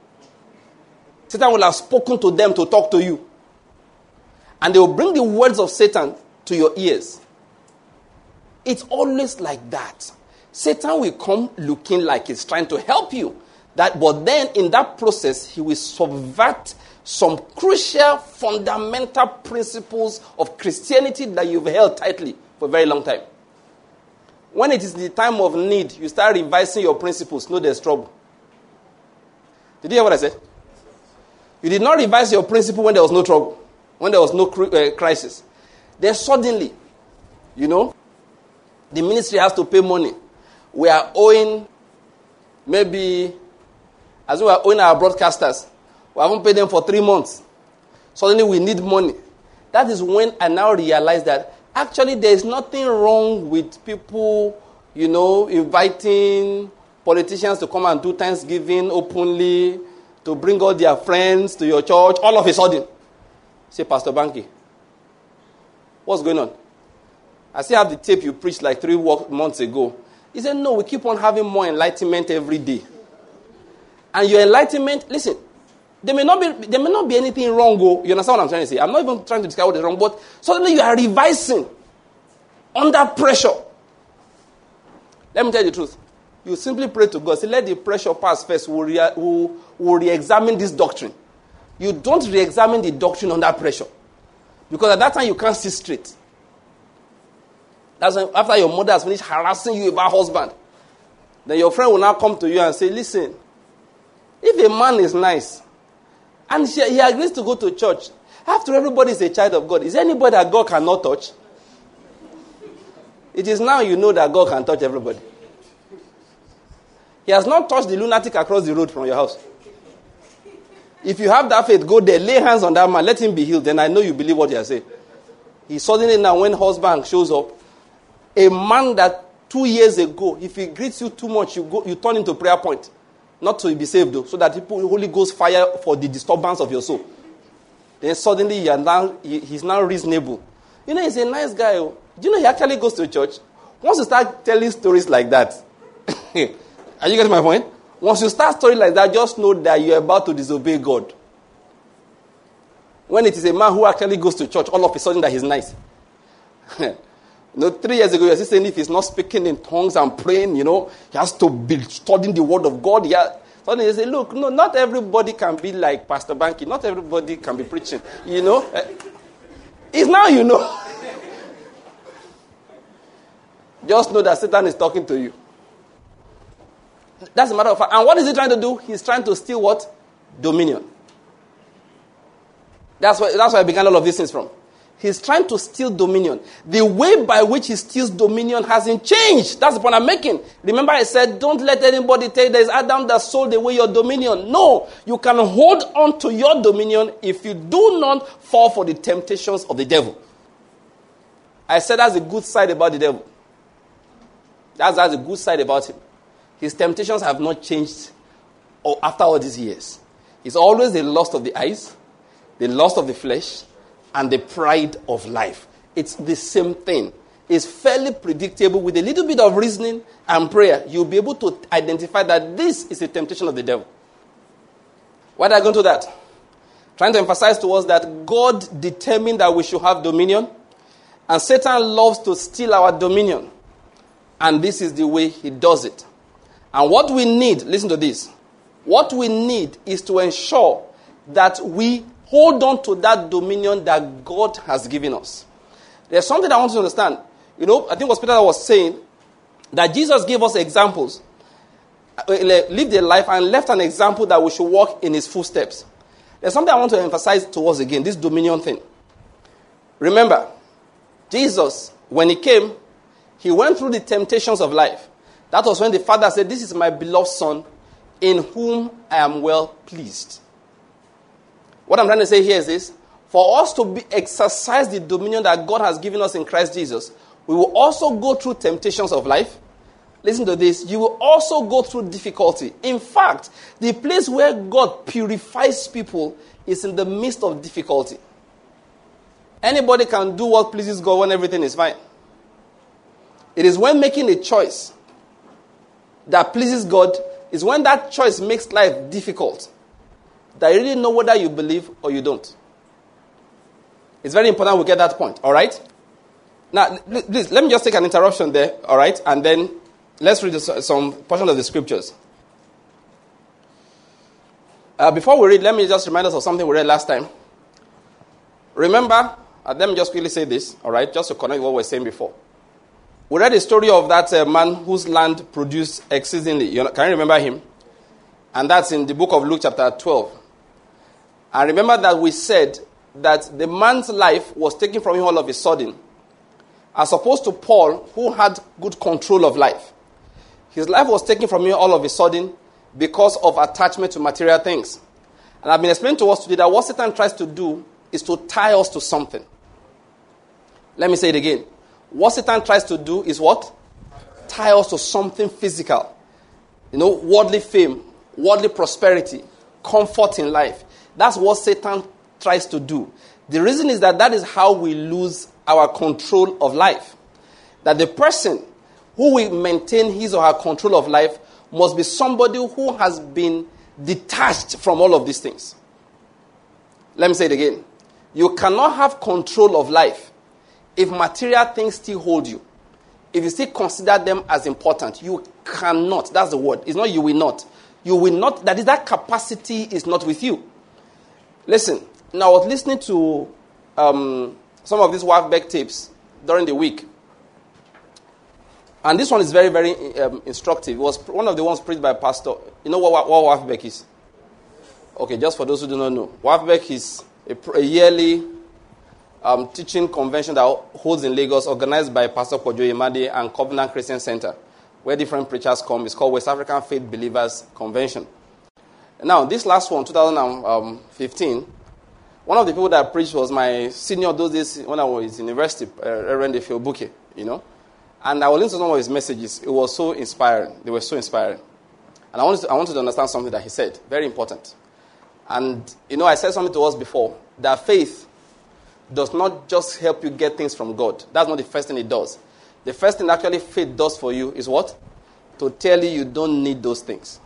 Satan will have spoken to them to talk to you. And they will bring the words of Satan to your ears. It's always like that. Satan will come looking like he's trying to help you. That, but then in that process, he will subvert some crucial, fundamental principles of Christianity that you've held tightly for a very long time. When it is the time of need, you start revising your principles. No, there's trouble. Did you hear what I said? You did not revise your principle when there was no trouble, when there was no uh, crisis. Then suddenly, you know, the ministry has to pay money. We are owing, maybe, as we are owing our broadcasters. We haven't paid them for three months. Suddenly we need money. That is when I now realize that actually there is nothing wrong with people, you know, inviting politicians to come and do Thanksgiving openly, to bring all their friends to your church, all of a sudden. Say, Pastor Banky, what's going on? I still have the tape you preached like three months ago. He said, no, we keep on having more enlightenment every day. And your enlightenment, listen, there may not be there may not be anything wrong. Go, you understand what I'm trying to say? I'm not even trying to describe what is wrong, but suddenly you are revising under pressure. Let me tell you the truth. You simply pray to God. Say, let the pressure pass first. We'll, re- we'll, we'll re-examine this doctrine. You don't re-examine the doctrine under pressure. Because at that time you can't see straight. That's when, after your mother has finished harassing you about husband. Then your friend will now come to you and say, listen, if a man is nice, and she, he agrees to go to church, after everybody is a child of God, is there anybody that God cannot touch? It is now you know that God can touch everybody. He has not touched the lunatic across the road from your house. If you have that faith, go there, lay hands on that man, let him be healed, then I know you believe what you are saying. He suddenly now, when husband shows up, a man that two years ago, if he greets you too much, you go, you turn into prayer point. Not to be saved though, so that people, Holy Ghost fire for the disturbance of your soul. Then suddenly you are now, he, he's now reasonable. You know, he's a nice guy. Do you know he actually goes to church? Once you start telling stories like that, are you getting my point? Once you start story like that, just know that you're about to disobey God. When it is a man who actually goes to church, all of a sudden that he's nice. You know, three years ago, you were saying if he's not speaking in tongues and praying, you know, he has to be studying the word of God. Yeah. Suddenly you say, look, no, not everybody can be like Pastor Banky. Not everybody can be preaching. You know? It's now you know. Just know that Satan is talking to you. That's a matter of fact. And what is he trying to do? He's trying to steal what? Dominion. That's why, that's where I began all of these things from. He's trying to steal dominion. The way by which he steals dominion hasn't changed. That's the point I'm making. Remember I said, don't let anybody tell you there's Adam that sold away your dominion. No, you can hold on to your dominion if you do not fall for the temptations of the devil. I said that's a good side about the devil. That's, that's a good side about him. His temptations have not changed after all these years. It's always the lust of the eyes, the lust of the flesh, and the pride of life. It's the same thing. It's fairly predictable. With a little bit of reasoning and prayer, you'll be able to identify that this is a temptation of the devil. Why did I go into that? Trying to emphasize to us that God determined that we should have dominion, and Satan loves to steal our dominion. And this is the way he does it. And what we need, listen to this, what we need is to ensure that we hold on to that dominion that God has given us. There's something I want you to understand. You know, I think it was Peter that was saying that Jesus gave us examples, lived a life and left an example that we should walk in his footsteps. There's something I want to emphasize to us again, this dominion thing. Remember, Jesus, when he came, he went through the temptations of life. That was when the Father said, this is my beloved Son, in whom I am well pleased. What I'm trying to say here is this. For us to be, exercise the dominion that God has given us in Christ Jesus, we will also go through temptations of life. Listen to this. You will also go through difficulty. In fact, the place where God purifies people is in the midst of difficulty. Anybody can do what pleases God when everything is fine. It is when making a choice that pleases God, is when that choice makes life difficult, that you really know whether you believe or you don't. It's very important we get that point, all right? Now, please, let me just take an interruption there, all right? And then let's read some portion of the scriptures. Uh, before we read, let me just remind us of something we read last time. Remember, uh, let me just quickly say this, all right, just to connect what we were saying before. We read the story of that uh, man whose land produced exceedingly. You know, can you remember him? And that's in the book of Luke chapter twelve. And remember that we said that the man's life was taken from him all of a sudden, as opposed to Paul, who had good control of life. His life was taken from him all of a sudden because of attachment to material things. And I've been explaining to us today that what Satan tries to do is to tie us to something. Let me say it again. What Satan tries to do is what? Tie us to something physical. You know, worldly fame, worldly prosperity, comfort in life. That's what Satan tries to do. The reason is that that is how we lose our control of life. That the person who will maintain his or her control of life must be somebody who has been detached from all of these things. Let me say it again. You cannot have control of life if material things still hold you. If you still consider them as important, you cannot. That's the word. It's not you will not. You will not. That is, that capacity is not with you. Listen. Now, I was listening to um, some of these Wafbeck tapes during the week. And this one is very, very um, instructive. It was one of the ones preached by a pastor. You know what, what Wafbeck is? Okay, just for those who do not know. Wafbeck is a, a yearly um, teaching convention that holds in Lagos, organized by Pastor Kojo Imade and Covenant Christian Center, where different preachers come. It's called West African Faith Believers Convention. Now, this last one, twenty fifteen, one of the people that preached was my senior those days when I was in university, uh, Reverend Efio Buke, you know. And I was listening to some of his messages. It was so inspiring. They were so inspiring. And I wanted to, I wanted to understand something that he said. Very important. And, you know, I said something to us before, that faith does not just help you get things from God. That's not the first thing it does. The first thing actually faith does for you is what? To tell you you don't need those things.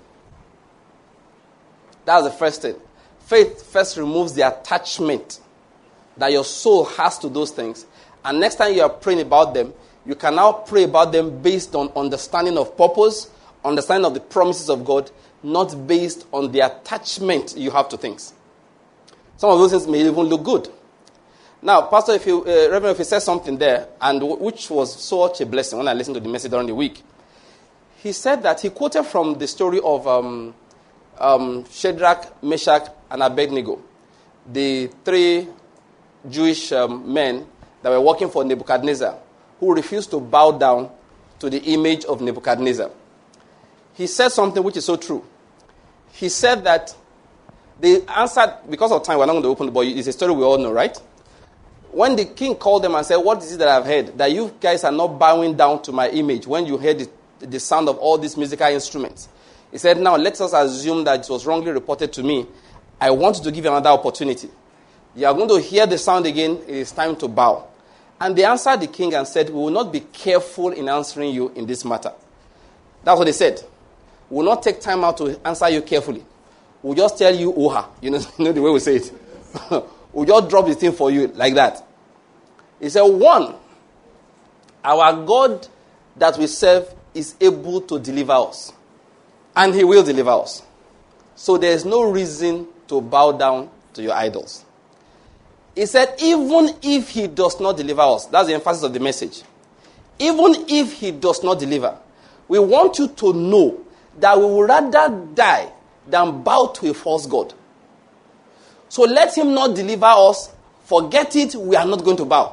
That's the first thing. Faith first removes the attachment that your soul has to those things. And next time you are praying about them, you can now pray about them based on understanding of purpose, understanding of the promises of God, not based on the attachment you have to things. Some of those things may even look good. Now, Pastor, if you, uh, Reverend, if you said something there, and w- which was such a blessing when I listened to the message during the week, he said that he quoted from the story of um, um, Shadrach, Meshach, and Abednego, the three Jewish um, men that were working for Nebuchadnezzar, who refused to bow down to the image of Nebuchadnezzar. He said something which is so true. He said that they answered, because of time, we're not going to open the book. It's a story we all know, right? When the king called them and said, what is it that I've heard? That you guys are not bowing down to my image when you heard the, the sound of all these musical instruments. He said, now let us assume that it was wrongly reported to me. I want to give you another opportunity. You are going to hear the sound again. It is time to bow. And they answered the king and said, we will not be careful in answering you in this matter. That's what they said. We will not take time out to answer you carefully. we'll just tell you, oha. You know, you know the way we say it. We'll just drop the thing for you like that. He said, one, our God that we serve is able to deliver us. And he will deliver us. So there is no reason to bow down to your idols. He said, even if he does not deliver us, that's the emphasis of the message. Even if he does not deliver, we want you to know that we would rather die than bow to a false god. So let him not deliver us. Forget it, we are not going to bow.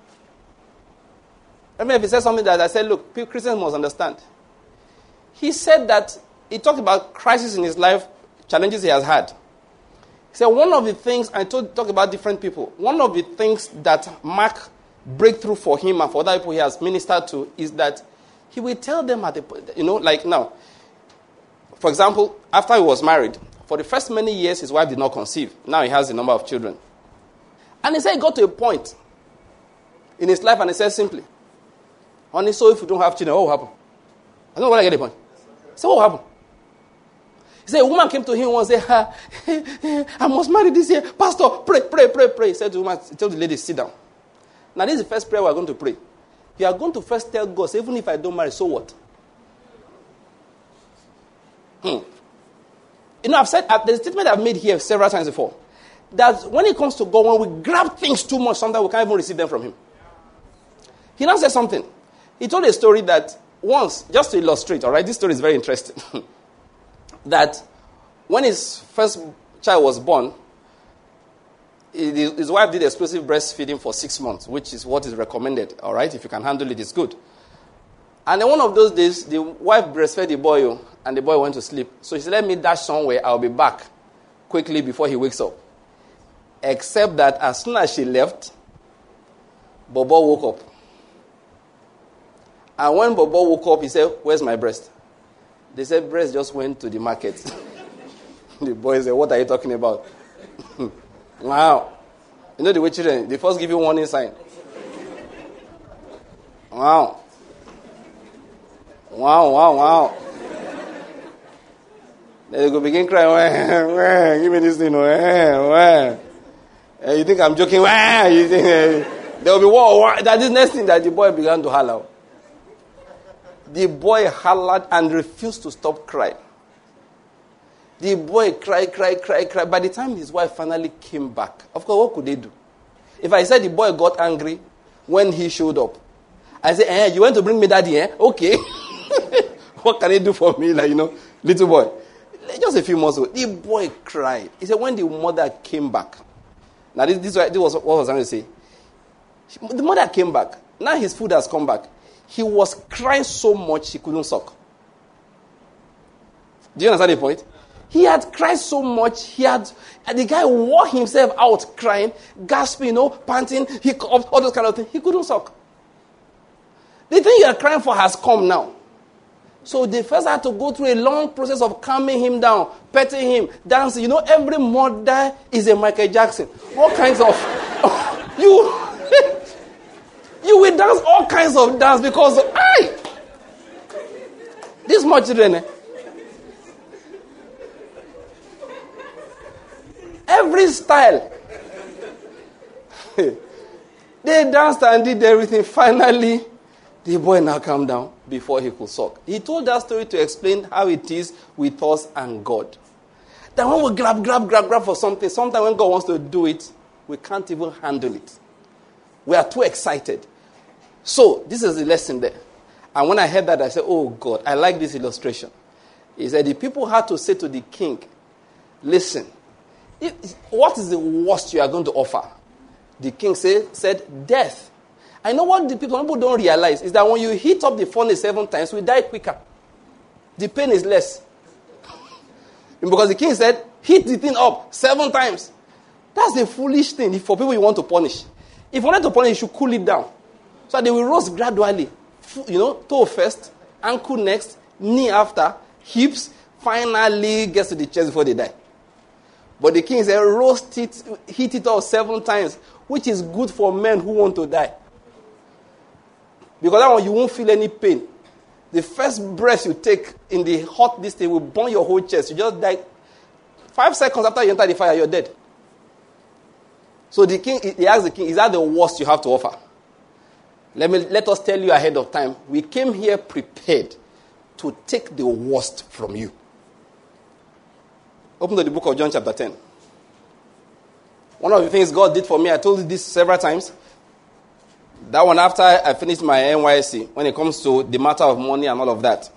I mean, if he said something that I said, look, Christians must understand. He said that, he talked about crisis in his life, challenges he has had. He said one of the things, I told, talk about different people, one of the things that mark breakthrough for him and for other people he has ministered to is that he will tell them at the, you know, like now, for example, after he was married, for the first many years his wife did not conceive. Now he has a number of children. And he said he got to a point in his life and he said simply, honey, so if you don't have children, what will happen? I don't know when I get the point. So what will happen? He said, a woman came to him and said, ah, I must marry this year. Pastor, pray, pray, pray, pray. He said to the woman, tell the lady, sit down. Now, this is the first prayer we are going to pray. You are going to first tell God, say, even if I don't marry, so what? Hmm. You know, I've said, uh, there's a statement I've made here several times before, that when it comes to God, when we grab things too much, sometimes we can't even receive them from him. He now said something. He told a story that once, just to illustrate, all right, this story is very interesting, that when his first child was born, his wife did exclusive breastfeeding for six months, which is what is recommended, all right? If you can handle it, it's good. And then one of those days, the wife breastfed the boy, and the boy went to sleep. So she said, let me dash somewhere, I'll be back quickly before he wakes up. Except that as soon as she left, Bobo woke up. And when Bobo woke up, he said, where's my breast? They said, breast just went to the market. The boy said, what are you talking about? Wow. You know the way children, they first give you warning sign. Wow. Wow, wow, wow. Then they go begin crying, wah, wah, give me this thing, wah, wah. Uh, you think I'm joking? Wah, you think, uh, there will be war, war. That is the next thing that the boy began to holler. The boy hollered and refused to stop crying. The boy cried, cried, cried, cried. By the time his wife finally came back, of course, what could they do? If I said the boy got angry when he showed up, I said, eh, you went to bring me daddy, eh? Okay. What can he do for me, like, you know, little boy? Just a few months ago, the boy cried. He said, when the mother came back, now this, this, this was what I was trying to say. The mother came back. Now his food has come back. He was crying so much he couldn't suck. Do you understand the point? He had cried so much, he had, the guy wore himself out crying, gasping, you know, panting, he, all those kind of things. He couldn't suck. The thing you are crying for has come now. So they first had to go through a long process of calming him down, petting him, dancing. You know, every mother is a Michael Jackson. All kinds of... you, you will dance all kinds of dance because... Aye! This much children, eh? Every style. They danced and did everything. Finally, the boy now calmed down before he could suck. He told that story to explain how it is with us and God. That when we grab, grab, grab, grab for something, sometimes when God wants to do it, we can't even handle it. We are too excited. So, this is the lesson there. And when I heard that, I said, oh God, I like this illustration. He said, the people had to say to the king, listen, It, what is the worst you are going to offer? The king say, said, death. I know what the people, people don't realize is that when you heat up the furnace seven times, we die quicker. The pain is less. Because the king said, heat the thing up seven times. That's a foolish thing for people you want to punish. If you want to punish, you should cool it down. So they will roast gradually. You know, toe first, ankle next, knee after, hips, finally gets to the chest before they die. But the king said, roast it, heat it up seven times, which is good for men who want to die. Because that one, you won't feel any pain. The first breath you take in the hot this thing will burn your whole chest. You just die Five seconds after you enter the fire, you're dead. So the king, he asked the king, is that the worst you have to offer? Let me let us tell you ahead of time. We came here prepared to take the worst from you. Open to the book of John chapter ten. One of the things God did for me, I told you this several times. That one after I finished my N Y S C, when it comes to the matter of money and all of that.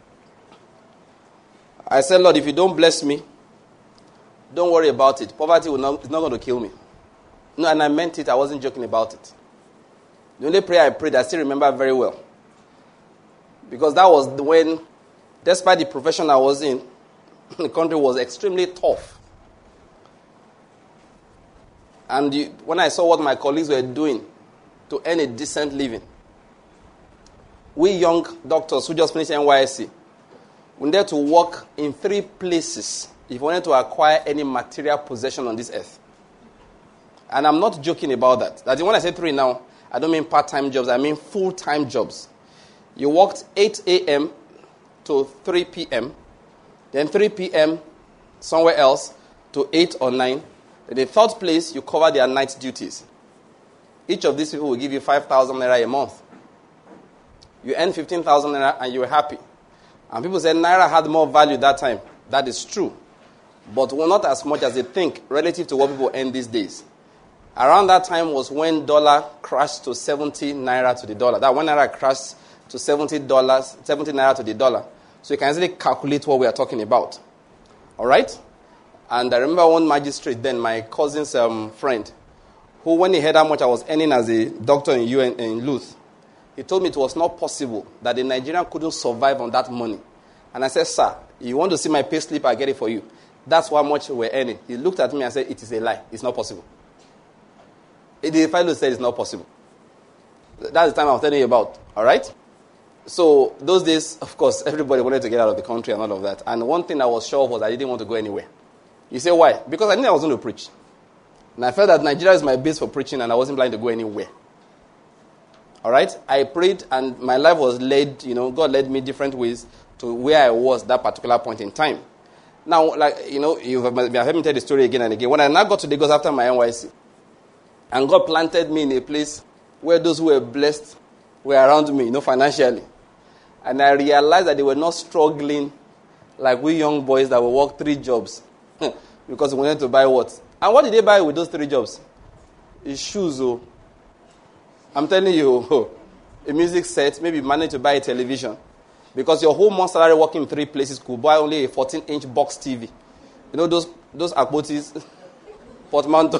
I said, Lord, if you don't bless me, don't worry about it. Poverty will not, is not going to kill me. No, and I meant it. I wasn't joking about it. The only prayer I prayed, I still remember very well. Because that was when, despite the profession I was in, the country was extremely tough. And you, when I saw what my colleagues were doing to earn a decent living, we young doctors who just finished N Y S C, we needed to work in three places if we wanted to acquire any material possession on this earth. And I'm not joking about that. That when I say three now, I don't mean part-time jobs, I mean full-time jobs. You worked eight a.m. to three p.m., then three p.m. somewhere else to eight or nine. In the third place, you cover their night duties. Each of these people will give you five thousand naira a month. You earn fifteen thousand naira and you were happy. And people said naira had more value that time. That is true. But not as much as they think relative to what people earn these days. Around that time was when dollar crashed to seventy naira to the dollar. That one naira crashed to seventy dollars, seventy naira to the dollar. So you can easily calculate what we are talking about. All right? And I remember one magistrate then, my cousin's um, friend, who when he heard how much I was earning as a doctor in U N, in Luth, he told me it was not possible that the Nigerian couldn't survive on that money. And I said, sir, you want to see my pay slip, I get it for you. That's how much we're earning. He looked at me and said, it is a lie. It's not possible. The fellow said it's not possible. That's the time I was telling you about. All right? So those days, of course, everybody wanted to get out of the country and all of that. And one thing I was sure of was I didn't want to go anywhere. You say, why? Because I knew I was going to preach. And I felt that Nigeria is my base for preaching and I wasn't planning to go anywhere. All right? I prayed and my life was led, you know, God led me different ways to where I was that particular point in time. Now, like, you know, you've heard me tell the story again and again. When I now got to Lagos after my N Y S C, and God planted me in a place where those who were blessed were around me, you know, financially. And I realized that they were not struggling like we young boys that will work three jobs because we wanted to buy what? And what did they buy with those three jobs? It's shoes, oh. I'm telling you, oh, a music set, maybe manage to buy a television. Because your whole month salary working in three places could buy only a fourteen-inch box T V. You know those those akbotis, portmanteau,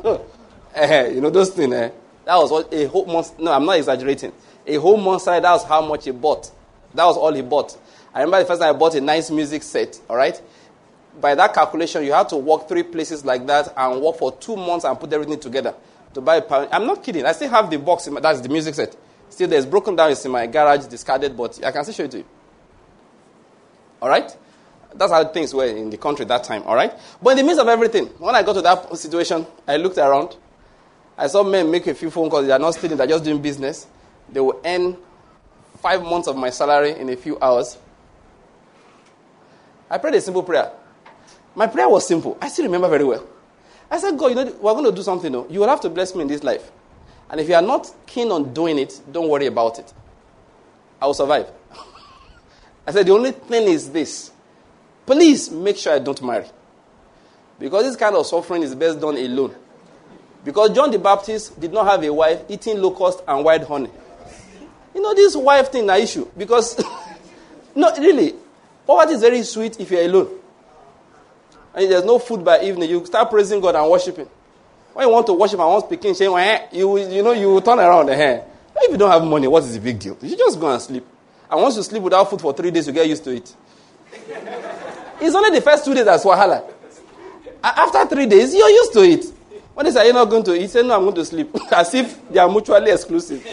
you know those things. Eh? That was what a whole month. No, I'm not exaggerating. A whole month salary. That was how much he bought. That was all he bought. I remember the first time I bought a nice music set. All right. By that calculation, you had to work three places like that and work for two months and put everything together to buy a pound. I'm not kidding. I still have the box. In my, that's the music set. Still, there's broken down. It's in my garage, discarded, but I can still show it to you. All right? That's how things were in the country that time. All right? But in the midst of everything, when I got to that situation, I looked around. I saw men make a few phone calls. They are not stealing. They're just doing business. They will earn five months of my salary in a few hours. I prayed a simple prayer. My prayer was simple. I still remember very well. I said, God, you know, we're going to do something. No? You will have to bless me in this life. And if you are not keen on doing it, don't worry about it. I will survive. I said, the only thing is this. Please make sure I don't marry. Because this kind of suffering is best done alone. Because John the Baptist did not have a wife eating locust and wild honey. You know, this wife thing is an issue. Because, no, really, poverty is very sweet if you're alone. And if there's no food by evening, you start praising God and worshiping. When you want to worship and want speaking, saying, eh, you, you know, you turn around the hair. If you don't have money, what is the big deal? You just go and sleep. And once you sleep without food for three days, you get used to it. It's only the first two days that's wahala. After three days, you're used to it. When they say, you're not going to eat, say, no, I'm going to sleep. As if they are mutually exclusive.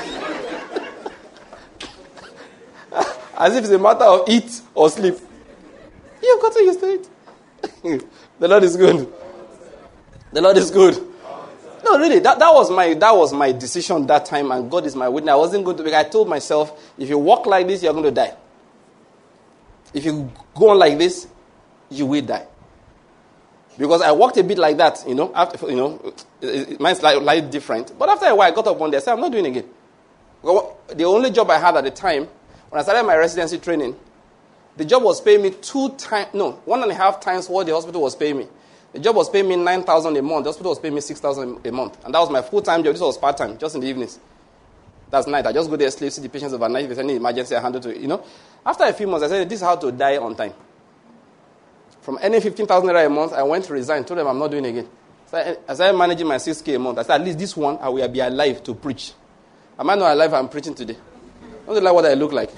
As if it's a matter of eat or sleep. You've gotten used to it. The Lord is good. The Lord is good. No, really, that, that was my that was my decision that time, and God is my witness. I wasn't going to be. I told myself, if you walk like this, you're going to die. If you go on like this, you will die. Because I walked a bit like that, you know, after, you know, mine's like, like different. But after a while, I got up one day, I said, I'm not doing it again. The only job I had at the time, when I started my residency training, the job was paying me two times, no, one and a half times what the hospital was paying me. The job was paying me nine thousand dollars a month. The hospital was paying me six thousand dollars a month. And that was my full-time job. This was part-time, just in the evenings. That's night. I just go there, sleep, see the patients overnight. If there's any emergency, I handle to it, you know. After a few months, I said, this is how to die on time. From earning fifteen thousand dollars a month, I went to resign. Told them I'm not doing it again. So I, I started managing my six K a month. I said, at least this one, I will be alive to preach. Am I not alive? I'm preaching today. Don't you like what I look like?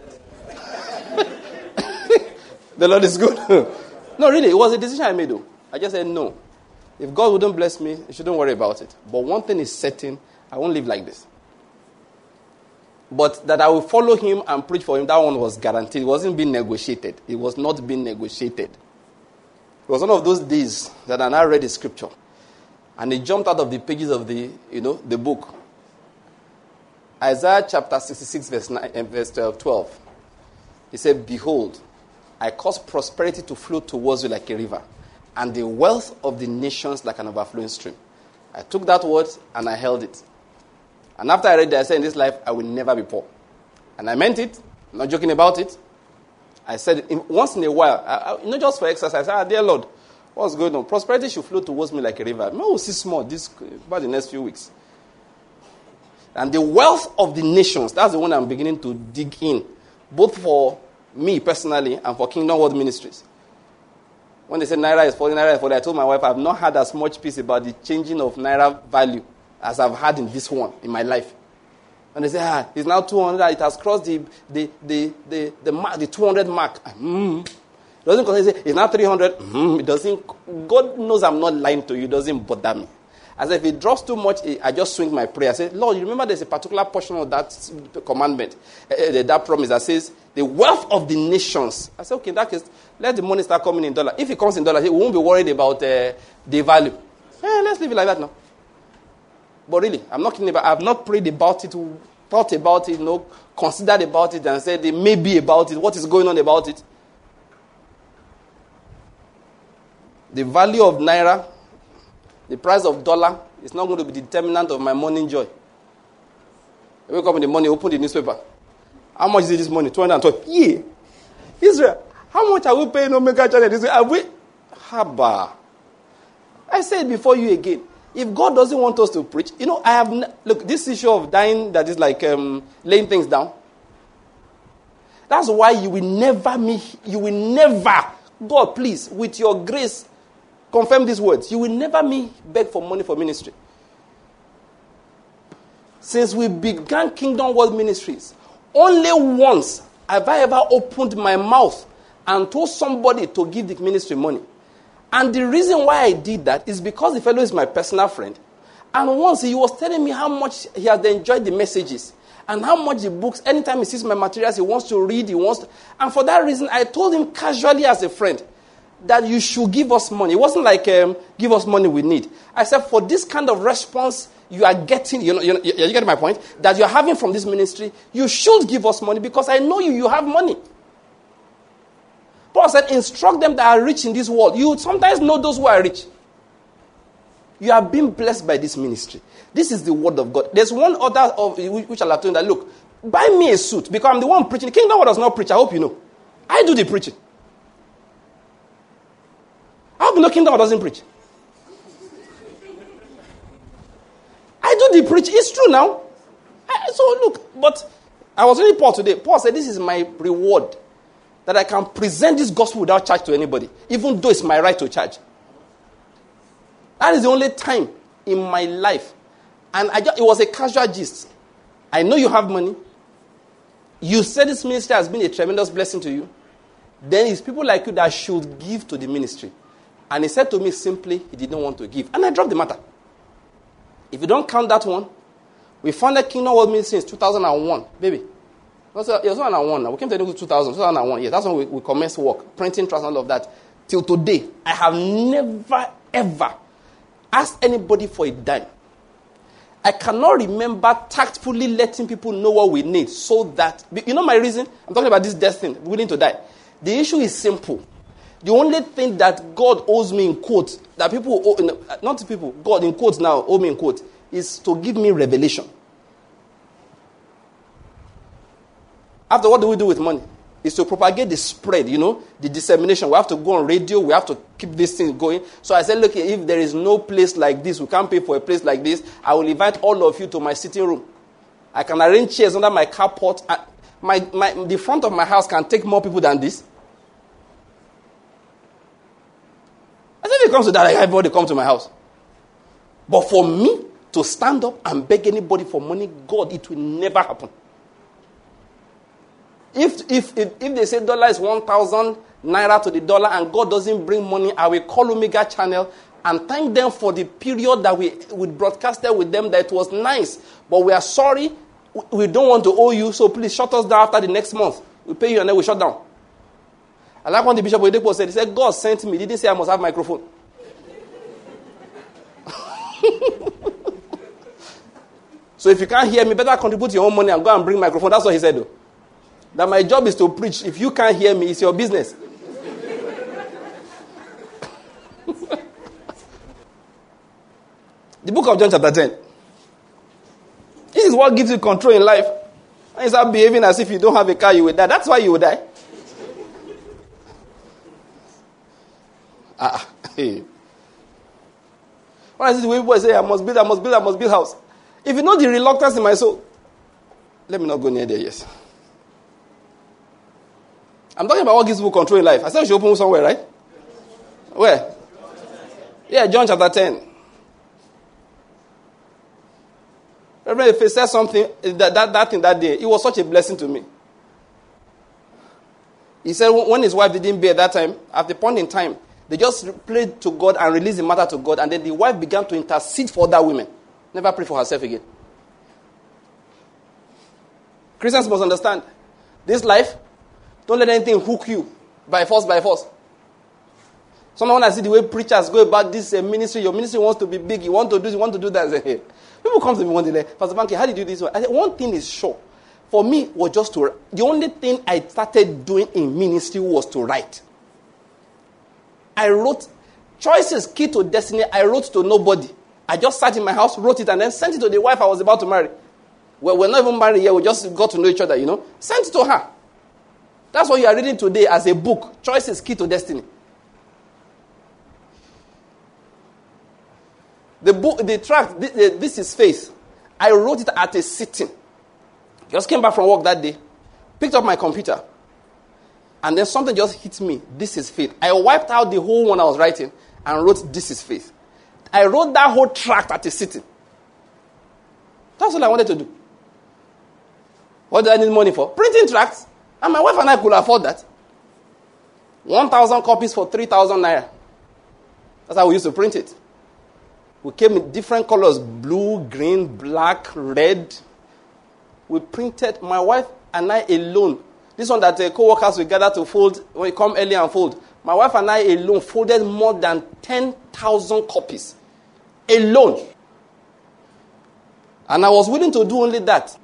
The Lord is good. No, really, it was a decision I made, though. I just said, no. If God wouldn't bless me, you shouldn't worry about it. But one thing is certain, I won't live like this. But that I will follow him and preach for him, that one was guaranteed. It wasn't being negotiated. It was not being negotiated. It was one of those days that I now read the scripture. And it jumped out of the pages of the, you know, the book. Isaiah chapter sixty-six, verse nine, verse twelve. He said, behold, I cause prosperity to flow towards you like a river, and the wealth of the nations like an overflowing stream. I took that word and I held it. And after I read that, I said, in this life, I will never be poor. And I meant it. I'm not joking about it. I said, in, once in a while, I, I, not just for exercise, I said, ah, dear Lord, what's going on? Prosperity should flow towards me like a river. Maybe we'll see small this, about the next few weeks. And the wealth of the nations, that's the one I'm beginning to dig in, both for me personally and for Kingdom World Ministries. When they said Naira is falling, Naira is falling, I told my wife, I've not had as much peace about the changing of Naira value as I've had in this one, in my life. And they say, ah, it's now two hundred, it has crossed the the the the, the, mark, the two hundred mark. Mm. It doesn't because they say, it's now three hundred. Mm. It doesn't, God knows I'm not lying to you, it doesn't bother me. As if it drops too much, I just swing my prayer. I say, Lord, you remember there's a particular portion of that commandment, uh, that promise that says, the wealth of the nations. I say, okay, in that case, let the money start coming in dollar. If it comes in dollar, we won't be worried about uh, the value. Eh, let's leave it like that now. But really, I'm not kidding about. I've not prayed about it, thought about it, you know, considered about it, and said it may be about it. What is going on about it? The value of naira, the price of dollar, is not going to be the determinant of my morning joy. I wake up in the morning, open the newspaper. How much is this money? two hundred twelve. Yeah. Israel, how much are we paying Omega Channel this way? Are we? Haba. I said before you again. If God doesn't want us to preach, you know, I have, n- look, this issue of dying that is like um, laying things down. That's why you will never meet, you will never, God please, with your grace, confirm these words. You will never me beg for money for ministry. Since we began Kingdom World Ministries, only once have I ever opened my mouth and told somebody to give the ministry money. And the reason why I did that is because the fellow is my personal friend. And once he was telling me how much he had enjoyed the messages and how much the books, anytime he sees my materials, he wants to read, he wants to. And for that reason, I told him casually as a friend that you should give us money. It wasn't like, um, give us money we need. I said, for this kind of response you are getting, you know, you, know, you get my point, that you're having from this ministry, you should give us money because I know you, you have money. Paul said, instruct them that are rich in this world. You sometimes know those who are rich. You are being blessed by this ministry. This is the word of God. There's one other of which I'll have told you that, look, buy me a suit because I'm the one preaching. The Kingdom World does not preach. I hope you know. I do the preaching. I hope you know Kingdom World doesn't preach. I do the preaching. It's true now. I, so look, but I was reading Paul today. Paul said, this is my reward. That I can present this gospel without charge to anybody, even though it's my right to charge. That is the only time in my life. And I just, it was a casual gist. I know you have money. You said this ministry has been a tremendous blessing to you. Then it's people like you that should give to the ministry. And he said to me simply, he did not want to give. And I dropped the matter. If you don't count that one, we founded Kingdom World Ministry since two thousand one. Baby. It was two thousand one. We came to two thousand, two thousand one. Yeah, that's when we, we commenced work. Printing, trust, all of that. Till today, I have never, ever asked anybody for a dime. I cannot remember tactfully letting people know what we need so that, you know my reason? I'm talking about this death thing, willing to die. The issue is simple. The only thing that God owes me in quotes, that people, owe, not people, God in quotes now, owe me in quotes, is to give me revelation. After, what do we do with money? Is to propagate the spread, you know, the dissemination. We have to go on radio. We have to keep this thing going. So I said, look, if there is no place like this, we can't pay for a place like this, I will invite all of you to my sitting room. I can arrange chairs under my carport. My, my, the front of my house can take more people than this. I said, if it comes to that, everybody come to my house. But for me to stand up and beg anybody for money, God, it will never happen. If if if, if they say dollar is one thousand naira to the dollar and God doesn't bring money, I will call Omega Channel and thank them for the period that we, we broadcasted with them, that it was nice. But we are sorry, we don't want to owe you, so please shut us down after the next month. We pay you and then we shut down. I like when the Bishop Oyedepo said, he said, God sent me. He didn't say I must have microphone. So if you can't hear me, better contribute your own money and go and bring microphone. That's what he said though. That my job is to preach. If you can't hear me, it's your business. The book of John chapter ten. This is what gives you control in life. And you start behaving as if you don't have a car, you will die. That's why you will die. Ah, hey. When I see the way people say, I must build, I must build, I must build house. If you know the reluctance in my soul, let me not go near there, yes. I'm talking about what gives people control in life. I said we should open somewhere, right? Where? Yeah, John chapter ten. Reverend Ife said something, that, that, that thing that day. It was such a blessing to me. He said when his wife didn't bear that time, at the point in time, they just prayed to God and released the matter to God. And then the wife began to intercede for other women. Never pray for herself again. Christians must understand. This life, don't let anything hook you by force, by force. Sometimes when I see the way preachers go about this uh, ministry, your ministry wants to be big, you want to do this, you want to do that. I say, hey. People come to me one day like, Pastor Banky, how did you do this one? I said, one thing is sure. For me, was just to, the only thing I started doing in ministry was to write. I wrote, Choices Key to Destiny, I wrote to nobody. I just sat in my house, wrote it, and then sent it to the wife I was about to marry. Well, we're not even married yet, we just got to know each other, you know. Sent it to her. That's what you are reading today as a book, Choices Key to Destiny. The book, the tract, this, this is Faith. I wrote it at a sitting. Just came back from work that day, picked up my computer, and then something just hit me. This is Faith. I wiped out the whole one I was writing and wrote, This is Faith. I wrote that whole tract at a sitting. That's all I wanted to do. What do I need money for? Printing tracts. And my wife and I could afford that. one thousand copies for three thousand naira. That's how we used to print it. We came in different colors, blue, green, black, red. We printed, my wife and I alone. This one that uh, co-workers will gather to fold, when you come early and fold. My wife and I alone folded more than ten thousand copies. Alone. And I was willing to do only that.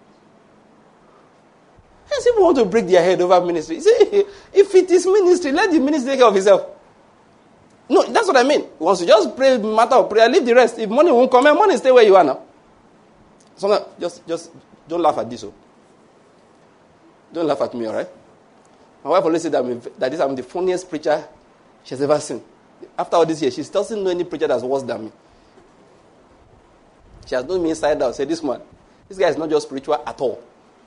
And people want to break their head over ministry. See, if it is ministry, let the ministry take care of itself. No, that's what I mean. Once you just pray, matter of prayer, leave the rest. If money won't come, money stay where you are now. So just, just don't laugh at this. Oh. Don't laugh at me, all right? My wife always said that, I'm, that this, I'm the funniest preacher she has ever seen. After all this year, she doesn't know any preacher that's worse than me. She has known me inside out. Say, this man, this guy is not just spiritual at all.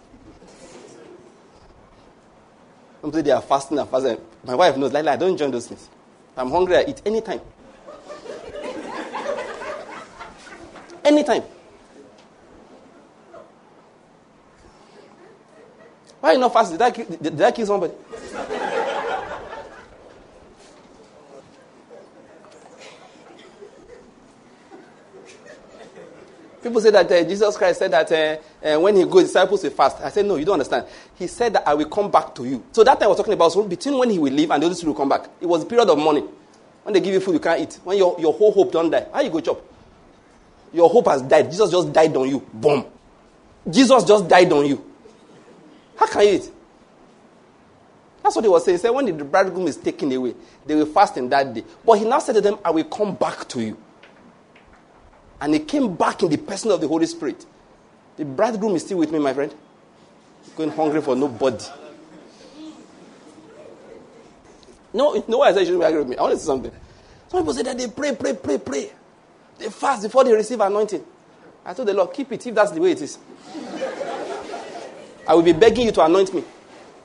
Some say they are fasting and fasting. My wife knows, like, like, I don't join those things. I'm hungry, I eat anytime. Anytime. Why are you not fasting? Did I kill, did, did I kill somebody? People say that uh, Jesus Christ said that uh, uh, when he goes, disciples will fast. I said, no, you don't understand. He said that I will come back to you. So that time I was talking about, so between when he will leave and the Holy Spirit will come back. It was a period of mourning. When they give you food, you can't eat. When your, your whole hope don't die. How you go chop? Your hope has died. Jesus just died on you. Boom. Jesus just died on you. How can you eat? That's what he was saying. He said, when the bridegroom is taken away, they will fast in that day. But he now said to them, I will come back to you. And he came back in the person of the Holy Spirit. The bridegroom is still with me, my friend. Going hungry for nobody. No, no, I said you shouldn't be angry with me. I want to say something. Some people say that they pray, pray, pray, pray. They fast before they receive anointing. I told the Lord, keep it if that's the way it is. I will be begging you to anoint me.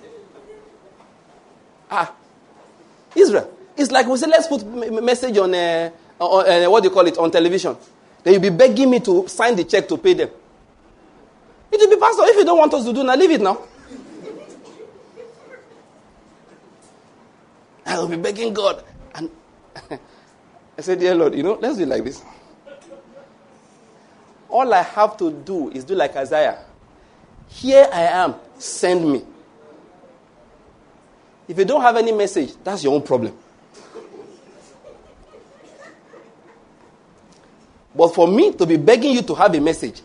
Ah, Israel. It's like we say, let's put m- message on, uh, on uh, what do you call it, on television. Then you'll be begging me to sign the check to pay them. It will be, pastor, if you don't want us to do now, leave it now. I will be begging God. And I said, dear Lord, you know, let's do it like this. All I have to do is do like Isaiah. Here I am, send me. If you don't have any message, that's your own problem. But for me to be begging you to have a message,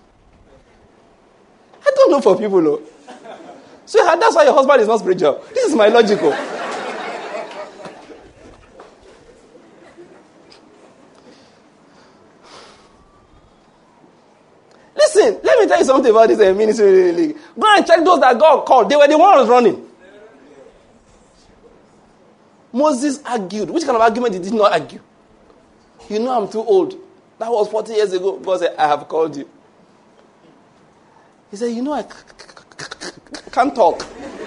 I don't know for people, though. So that's why your husband is not spiritual. This is my logical. Listen, let me tell you something about this uh, ministry league. Go and check those that God called. They were the ones running. Moses argued. Which kind of argument did he not argue? You know I'm too old. That was forty years ago. God said, I have called you. He said, you know I c- c- c- c- can't talk.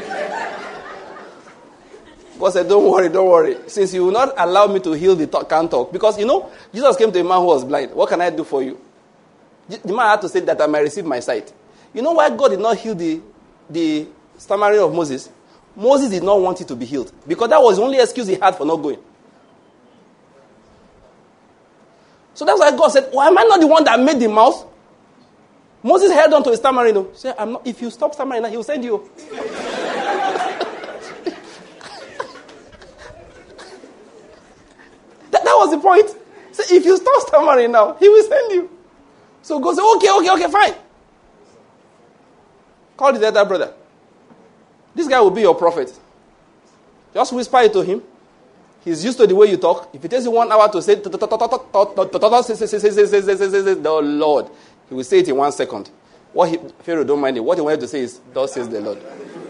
God said, don't worry, don't worry. Since you will not allow me to heal the talk, can't talk. Because, you know, Jesus came to a man who was blind. What can I do for you? The man had to say that I might receive my sight. You know why God did not heal the, the stammering of Moses? Moses did not want it to be healed. Because that was the only excuse he had for not going. So that's why God said, well, am I not the one that made the mouth? Moses held on to his stammering. He said, I'm not, if you stop stammering, he will send you. that, that was the point. So if you stop stammering now, he will send you. So God said, okay, okay, okay, fine. Call the other brother. This guy will be your prophet. Just whisper it to him. He's used to the way you talk. If it takes you one hour to say, the Lord, he will say it in one second. What he, Pharaoh don't mind it. What he wanted to say is, thus says the Lord.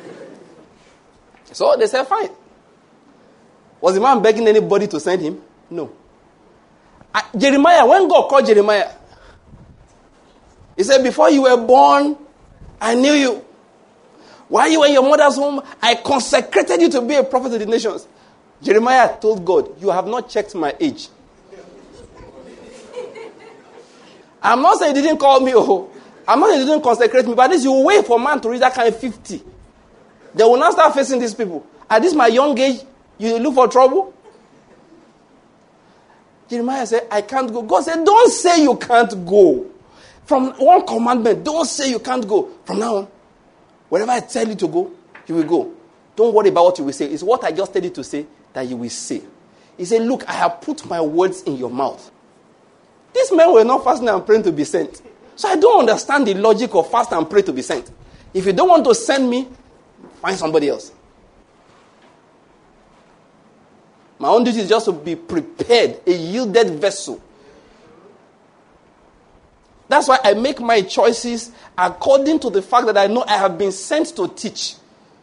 So they said, fine. Was the man begging anybody to send him? No. Uh, Jeremiah, when God called Jeremiah, he said, before you were born, I knew you. While you were in your mother's womb, I consecrated you to be a prophet to the nations. Jeremiah told God, you have not checked my age. I'm not saying you didn't call me, oh. I'm not saying you didn't consecrate me, but at least you wait for man to reach that kind of fifty. They will not start facing these people. At this my young age, you look for trouble? Jeremiah said, I can't go. God said, don't say you can't go. From one commandment, don't say you can't go. From now on, wherever I tell you to go, you will go. Don't worry about what you will say. It's what I just tell you to say that you will say. He said, look, I have put my words in your mouth. These men were not fasting and praying to be sent. So I don't understand the logic of fast and pray to be sent. If you don't want to send me, find somebody else. My own duty is just to be prepared, a yielded vessel. That's why I make my choices according to the fact that I know I have been sent to teach.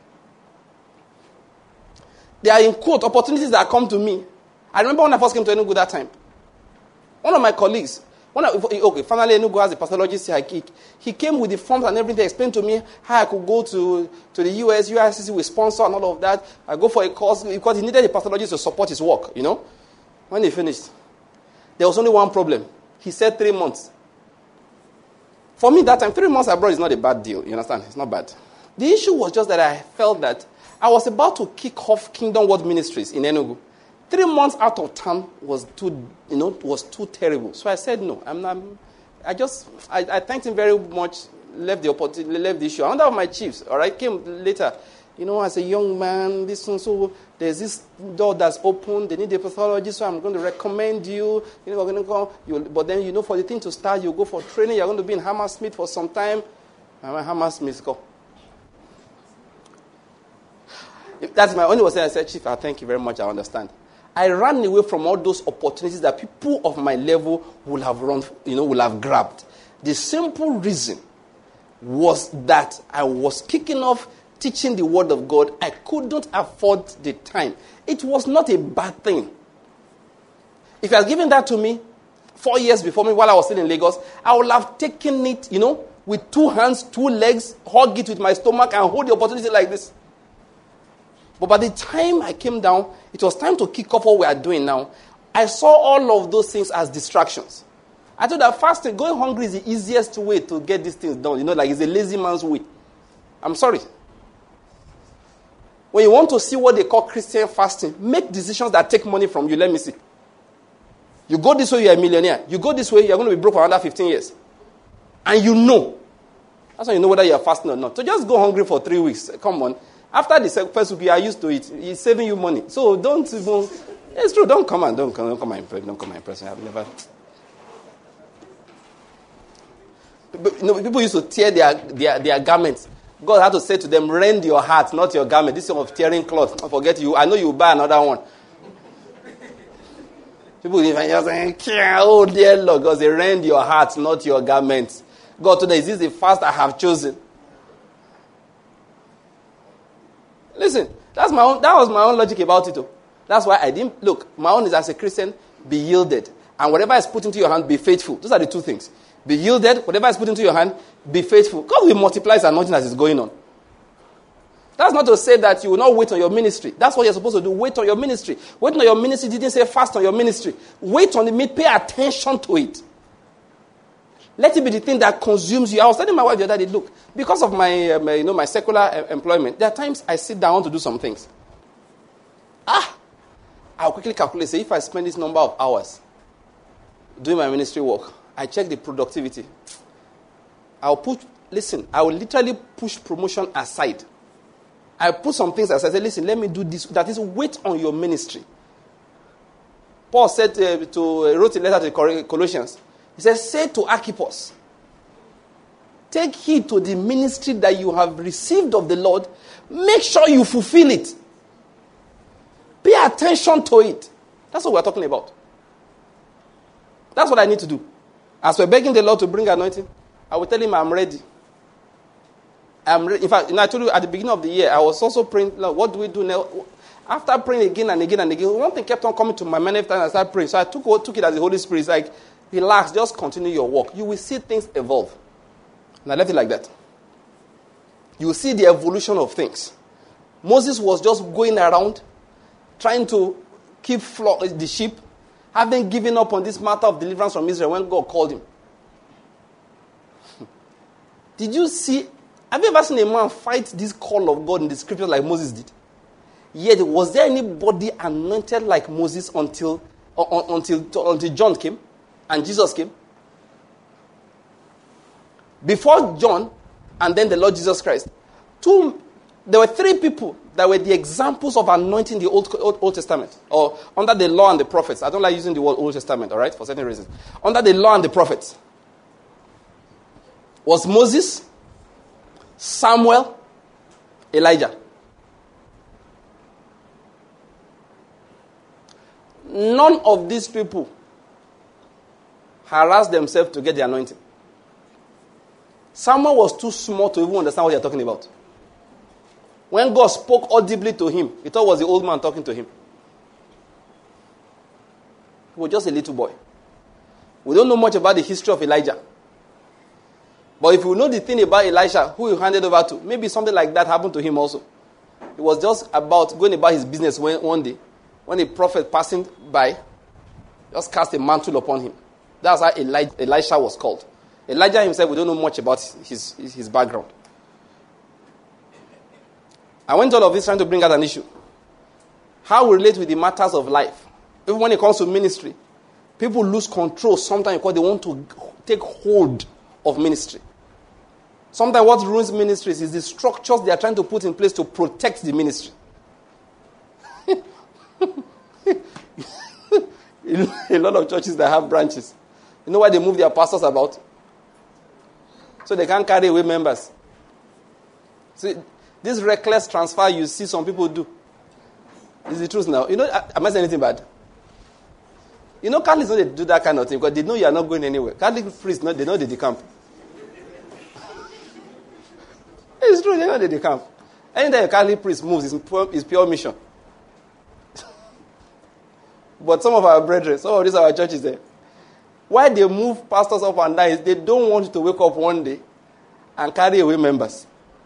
There are, in quote, opportunities that come to me. I remember when I first came to Enugu that time. One of my colleagues, one of, okay, finally Enugu has a pathologist here. He, he came with the forms and everything, explained to me how I could go to, to the U S, U I C C with sponsor and all of that. I go for a course because he needed a pathologist to support his work, you know. When he finished, there was only one problem. He said three months. For me that time, three months abroad is not a bad deal, you understand? It's not bad. The issue was just that I felt that I was about to kick off Kingdom World Ministries in Enugu. Three months out of town was too, you know, was too terrible. So I said no. I'm not. I just, I, I thanked him very much. Left the opportunity, left the issue. Another of my chiefs, all right, came later. You know, as a young man, this one, so there's this door that's open. They need a pathologist, so I'm going to recommend you. You know, we're going to go. You, but then, you know, for the thing to start, you go for training. You're going to be in Hammersmith for some time. I'm at Hammersmith. Go. If that's my only was saying, I said, Chief, I thank you very much. I understand. I ran away from all those opportunities that people of my level will have run, you know, will have grabbed. The simple reason was that I was kicking off teaching the word of God. I couldn't afford the time. It was not a bad thing. If you had given that to me four years before me while I was still in Lagos, I would have taken it, you know, with two hands, two legs, hug it with my stomach and hold the opportunity like this. But by the time I came down, it was time to kick off what we are doing now. I saw all of those things as distractions. I thought that fasting, going hungry is the easiest way to get these things done. You know, like it's a lazy man's way. I'm sorry. When you want to see what they call Christian fasting, make decisions that take money from you. Let me see. You go this way, you're a millionaire. You go this way, you're going to be broke for another fifteen years. And you know. That's when you know whether you're fasting or not. So just go hungry for three weeks. Come on. After the first week, you are used to it. It's saving you money. So don't even... It's true. Don't come and don't come, don't come and impress. Don't come and impress me. I've never... But, you know, people used to tear their, their, their garments. God had to say to them, rend your heart, not your garment. This is of tearing cloth. Don't forget you. I know you will buy another one. People even just saying, oh dear Lord, God say, rend your heart, not your garments. God today, is this the fast I have chosen? Listen, that's my own, that was my own logic about it. Too. That's why I didn't, look, my own is as a Christian, be yielded. And whatever is put into your hand, be faithful. Those are the two things. Be yielded, whatever is put into your hand, be faithful. God will multiply his anointing as it's going on. That's not to say that you will not wait on your ministry. That's what you're supposed to do. Wait on your ministry. Wait on your ministry didn't say fast on your ministry. Wait on it. Pay attention to it. Let it be the thing that consumes you. I was telling my wife the other day, look, because of my, um, you know, my secular uh, employment, there are times I sit down to do some things. Ah, I'll quickly calculate. Say, if I spend this number of hours doing my ministry work, I check the productivity. I'll put, listen, I will literally push promotion aside. I put some things aside. I say, listen, let me do this. That is, wait on your ministry. Paul said uh, to, uh, wrote a letter to Colossians. He says, say to Archippus, take heed to the ministry that you have received of the Lord. Make sure you fulfill it. Pay attention to it. That's what we're talking about. That's what I need to do. As we're begging the Lord to bring anointing, I will tell him I'm ready. I'm ready. In fact, you know, I told you at the beginning of the year, I was also praying, Lord, what do we do now? After praying again and again and again, one thing kept on coming to my mind every time I started praying. So I took, took it as the Holy Spirit. It's like, relax, just continue your work. You will see things evolve. And I left it like that. You will see the evolution of things. Moses was just going around, trying to keep flock, the sheep, having given up on this matter of deliverance from Israel when God called him. Did you see, have you ever seen a man fight this call of God in the scripture like Moses did? Yet, was there anybody anointed like Moses until, uh, until, until John came and Jesus came? Before John and then the Lord Jesus Christ, two, there were three people that were the examples of anointing the Old, Old, Old Testament, or under the law and the prophets. I don't like using the word Old Testament, all right, for certain reasons. Under the law and the prophets was Moses, Samuel, Elijah. None of these people harassed themselves to get the anointing. Samuel was too small to even understand what they are talking about. When God spoke audibly to him, he thought it was the old man talking to him. He was just a little boy. We don't know much about the history of Elijah. But if you know the thing about Elisha, who he handed over to, maybe something like that happened to him also. It was just about going about his business when, one day, when a prophet passing by, just cast a mantle upon him. That's how Elijah, Elisha was called. Elijah himself, we don't know much about his, his, his background. I went all of this trying to bring out an issue. How we relate with the matters of life. Even when it comes to ministry, people lose control sometimes because they want to take hold of ministry. Sometimes what ruins ministries is the structures they are trying to put in place to protect the ministry. A lot of churches that have branches, you know why they move their pastors about? So they can't carry away members. See, This reckless transfer you see some people do. Is the truth now. You know, am I saying anything bad? You know, Catholics know they do that kind of thing because they know you are not going anywhere. Catholic priests, know, they know they decamp. It's true, they know they decamp. Anytime a Catholic priest moves, it's pure, it's pure mission. But some of our brethren, some of these our churches there, why they move pastors up and down is they don't want you to wake up one day and carry away members.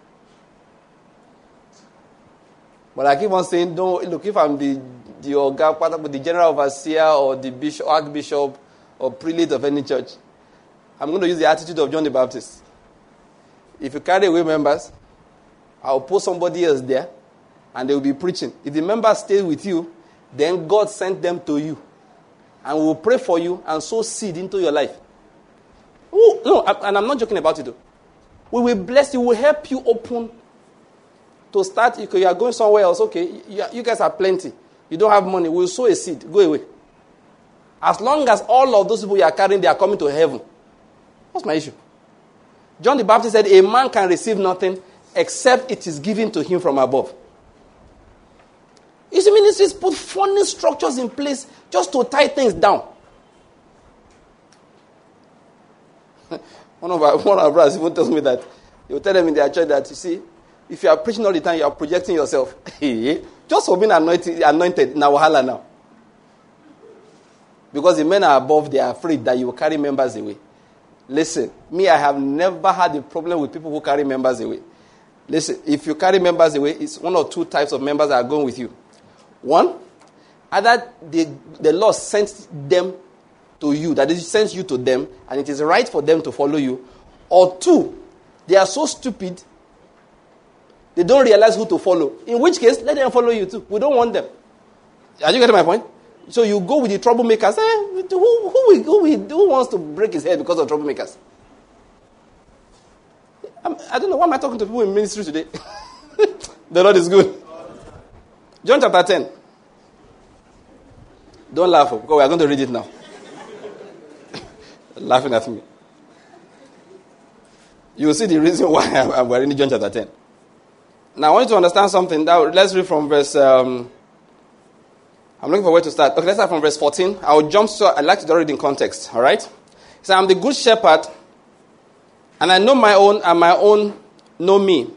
But I keep on saying, don't look, if I'm the the Oga, the general overseer or the bishop, archbishop or prelate of any church, I'm going to use the attitude of John the Baptist. If you carry away members, I'll put somebody else there and they will be preaching. If the members stay with you, then God sent them to you. And we will pray for you and sow seed into your life. Ooh, no, and I'm not joking about it though. We will bless you, we will help you open to start. You are going somewhere else, okay, you guys are plenty. You don't have money, we'll sow a seed, go away. As long as all of those people you are carrying, they are coming to heaven. What's my issue? John the Baptist said, a man can receive nothing except it is given to him from above. You see, ministries put funny structures in place just to tie things down. one, of our, one of our brothers even tells me that they will tell them in their church that, you see, if you are preaching all the time, you are projecting yourself. Just for being anointed, anointed now, wahala now. Because the men are above, they are afraid that you will carry members away. Listen, me, I have never had a problem with people who carry members away. Listen, if you carry members away, it's one or two types of members that are going with you. One, either the, the Lord sent them to you, that is, sends you to them, and it is right for them to follow you. Or two, they are so stupid, they don't realize who to follow. In which case, let them follow you too. We don't want them. Are you getting my point? So you go with the troublemakers. Eh, who, who, who, who wants to break his head because of troublemakers? I'm, I don't know. Why am I talking to people in ministry today? The Lord is good. John chapter ten. Don't laugh, because we are going to read it now. Laughing at me. You will see the reason why I'm reading John chapter ten. Now, I want you to understand something. Now, let's read from verse... Um, I'm looking for where to start. Okay, let's start from verse fourteen. I'll jump to... I'd like to read in context, all right? So, I'm the good shepherd, and I know my own, and my own know me.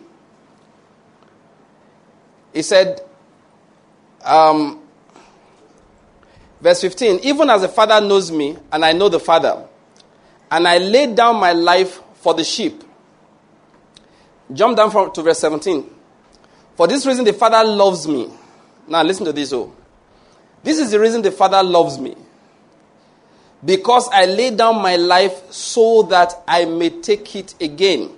He said, um, verse fifteen, even as the Father knows me, and I know the Father, and I lay down my life for the sheep. Jump down from, to verse seventeen. For this reason the Father loves me. Now listen to this. Oh, this is the reason the Father loves me. Because I lay down my life so that I may take it again.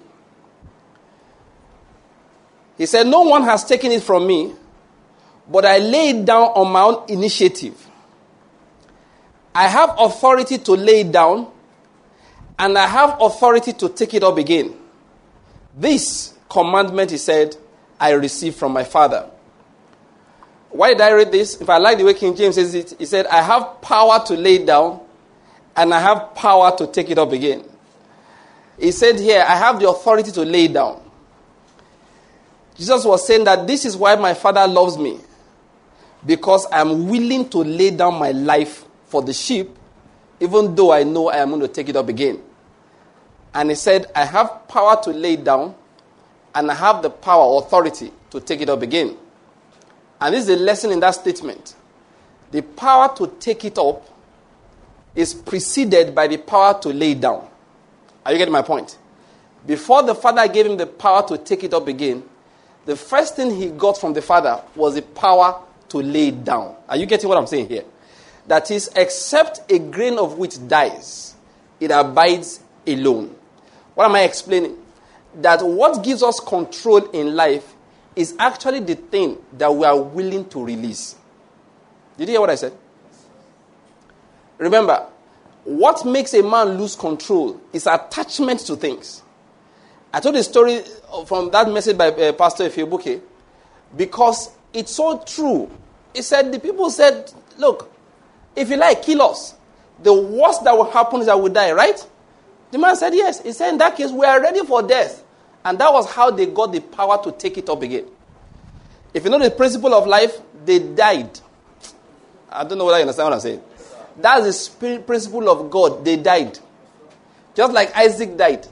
He said, no one has taken it from me, but I lay it down on my own initiative. I have authority to lay it down, and I have authority to take it up again. This commandment, he said, I received from my Father. Why did I read this? If I like the way King James says it, he said, I have power to lay it down, and I have power to take it up again. He said here, I have the authority to lay it down. Jesus was saying that this is why my Father loves me. Because I'm willing to lay down my life for the sheep, even though I know I am going to take it up again. And he said, I have power to lay it down, and I have the power or authority to take it up again. And this is a lesson in that statement. The power to take it up is preceded by the power to lay it down. Are you getting my point? Before the Father gave him the power to take it up again, the first thing he got from the Father was the power to lay it down. Are you getting what I'm saying here? That is, except a grain of wheat dies, it abides alone. What am I explaining? That what gives us control in life is actually the thing that we are willing to release. Did you hear what I said? Remember, what makes a man lose control is attachment to things. I told a story from that message by uh, Pastor Efebuke because it's so true. He said, the people said, look, if you like, kill us. The worst that will happen is that we die, right? The man said, yes. He said, in that case, we are ready for death. And that was how they got the power to take it up again. If you know the principle of life, they died. I don't know whether you understand what I'm saying. That's the spirit principle of God. They died. Just like Isaac died.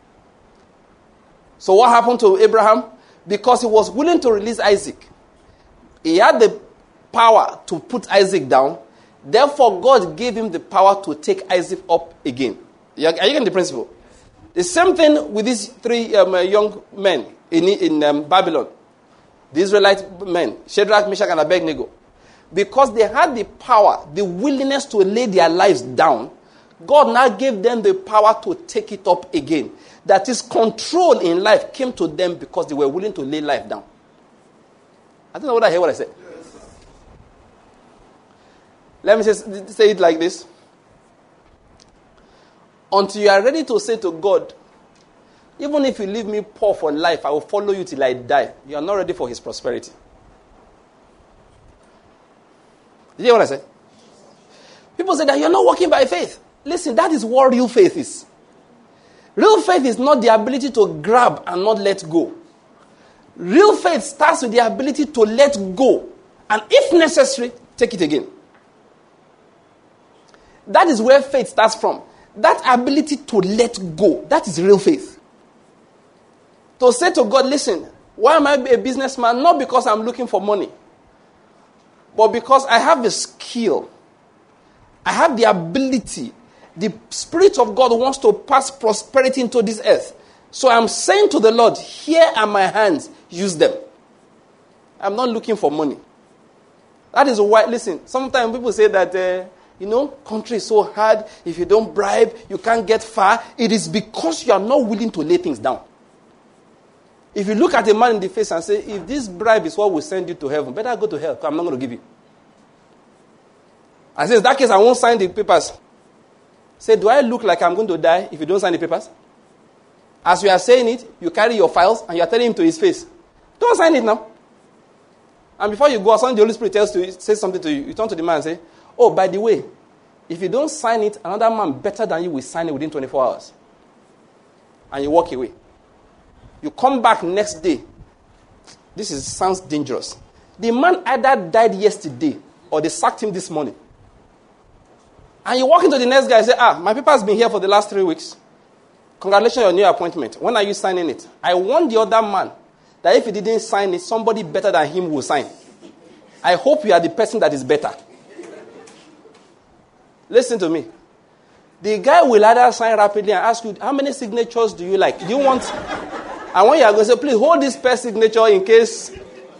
So what happened to Abraham? Because he was willing to release Isaac. He had the power to put Isaac down. Therefore, God gave him the power to take Isaac up again. Are you getting the principle? The same thing with these three um, uh, young men in, in um, Babylon. The Israelite men, Shadrach, Meshach, and Abednego. Because they had the power, the willingness to lay their lives down, God now gave them the power to take it up again. That is, control in life came to them because they were willing to lay life down. I don't know what I hear what I said. Let me just say it like this. Until you are ready to say to God, even if you leave me poor for life, I will follow you till I die. You are not ready for his prosperity. Did you hear what I said? People say that you're not walking by faith. Listen, that is what real faith is. Real faith is not the ability to grab and not let go. Real faith starts with the ability to let go. And if necessary, take it again. That is where faith starts from. That ability to let go. That is real faith. To say to God, listen, why am I a businessman? Not because I'm looking for money. But because I have the skill. I have the ability. The Spirit of God wants to pass prosperity into this earth. So I'm saying to the Lord, here are my hands. Use them. I'm not looking for money. That is why, listen, sometimes people say that, uh, you know, country is so hard. If you don't bribe, you can't get far. It is because you are not willing to lay things down. If you look at a man in the face and say, if this bribe is what will send you to heaven, better go to hell, because I'm not going to give you. I say, in that case, I won't sign the papers. Say, do I look like I'm going to die if you don't sign the papers? As you are saying it, you carry your files and you are telling him to his face, don't sign it now. And before you go, suddenly the Holy Spirit tells you, says something to you. You turn to the man and say, oh, by the way, if you don't sign it, another man better than you will sign it within twenty-four hours. And you walk away. You come back next day. This is, sounds dangerous. The man either died yesterday or they sacked him this morning. And you walk into the next guy and say, ah, my paper has been here for the last three weeks. Congratulations on your new appointment. When are you signing it? I warned the other man that if he didn't sign it, somebody better than him will sign. I hope you are the person that is better. Listen to me. The guy will either sign rapidly and ask you, how many signatures do you like? Do you want... And when you are going to say, please hold this per signature in case...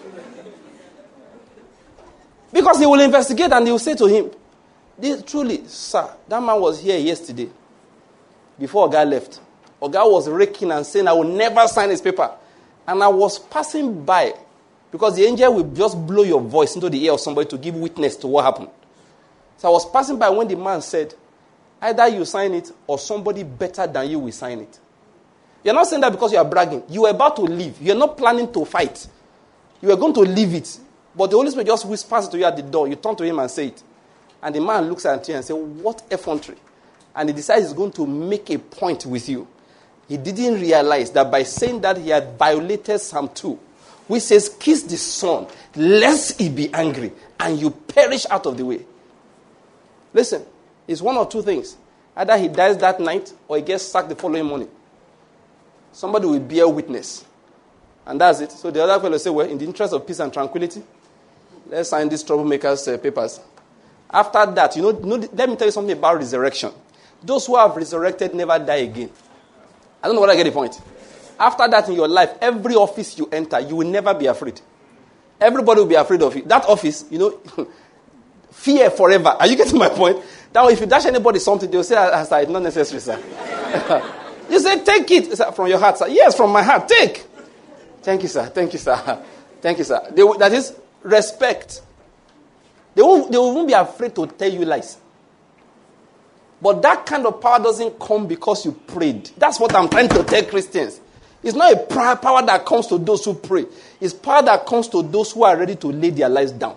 Because he will investigate and he will say to him, this, truly, sir, that man was here yesterday before Oga left. Oga was raking and saying, I will never sign his paper. And I was passing by because the angel will just blow your voice into the ear of somebody to give witness to what happened. So I was passing by when the man said, either you sign it or somebody better than you will sign it. You're not saying that because you are bragging. You are about to leave. You're not planning to fight. You are going to leave it. But the Holy Spirit just whispers to you at the door. You turn to him and say it. And the man looks at you and says, what effrontery. And he decides he's going to make a point with you. He didn't realize that by saying that he had violated Psalm two, which says, kiss the Son, lest he be angry, and you perish out of the way. Listen, it's one or two things. Either he dies that night, or he gets sacked the following morning. Somebody will bear witness. And that's it. So the other fellow will say, well, in the interest of peace and tranquility, let's sign these troublemakers' uh, papers. After that, you know, you know, let me tell you something about resurrection. Those who have resurrected never die again. I don't know whether I get the point. After that in your life, every office you enter, you will never be afraid. Everybody will be afraid of you. That office, you know, fear forever. Are you getting my point? Now, if you dash anybody something, they'll say, ah, sir, it's not necessary, sir. You say, take it. Sir, from your heart, sir. Yes, from my heart. Take. Thank you, sir. Thank you, sir. Thank you, sir. They, that is respect. They won't, they won't be afraid to tell you lies. But that kind of power doesn't come because you prayed. That's what I'm trying to tell Christians. It's not a power that comes to those who pray. It's power that comes to those who are ready to lay their lives down.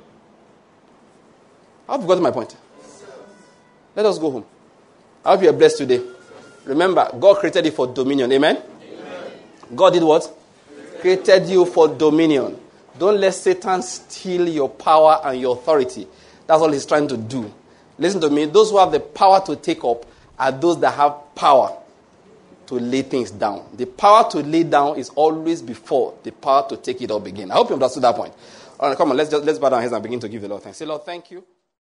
I hope you got my point. Let us go home. I hope you are blessed today. Remember, God created it for dominion. Amen? Amen. God did what? Created you for dominion. Don't let Satan steal your power and your authority. That's all he's trying to do. Listen to me. Those who have the power to take up are those that have power to lay things down. The power to lay down is always before the power to take it up again. I hope you understood that point. All right, come on, let's just let's bow down our heads and begin to give the Lord thanks. Say, Lord, thank you.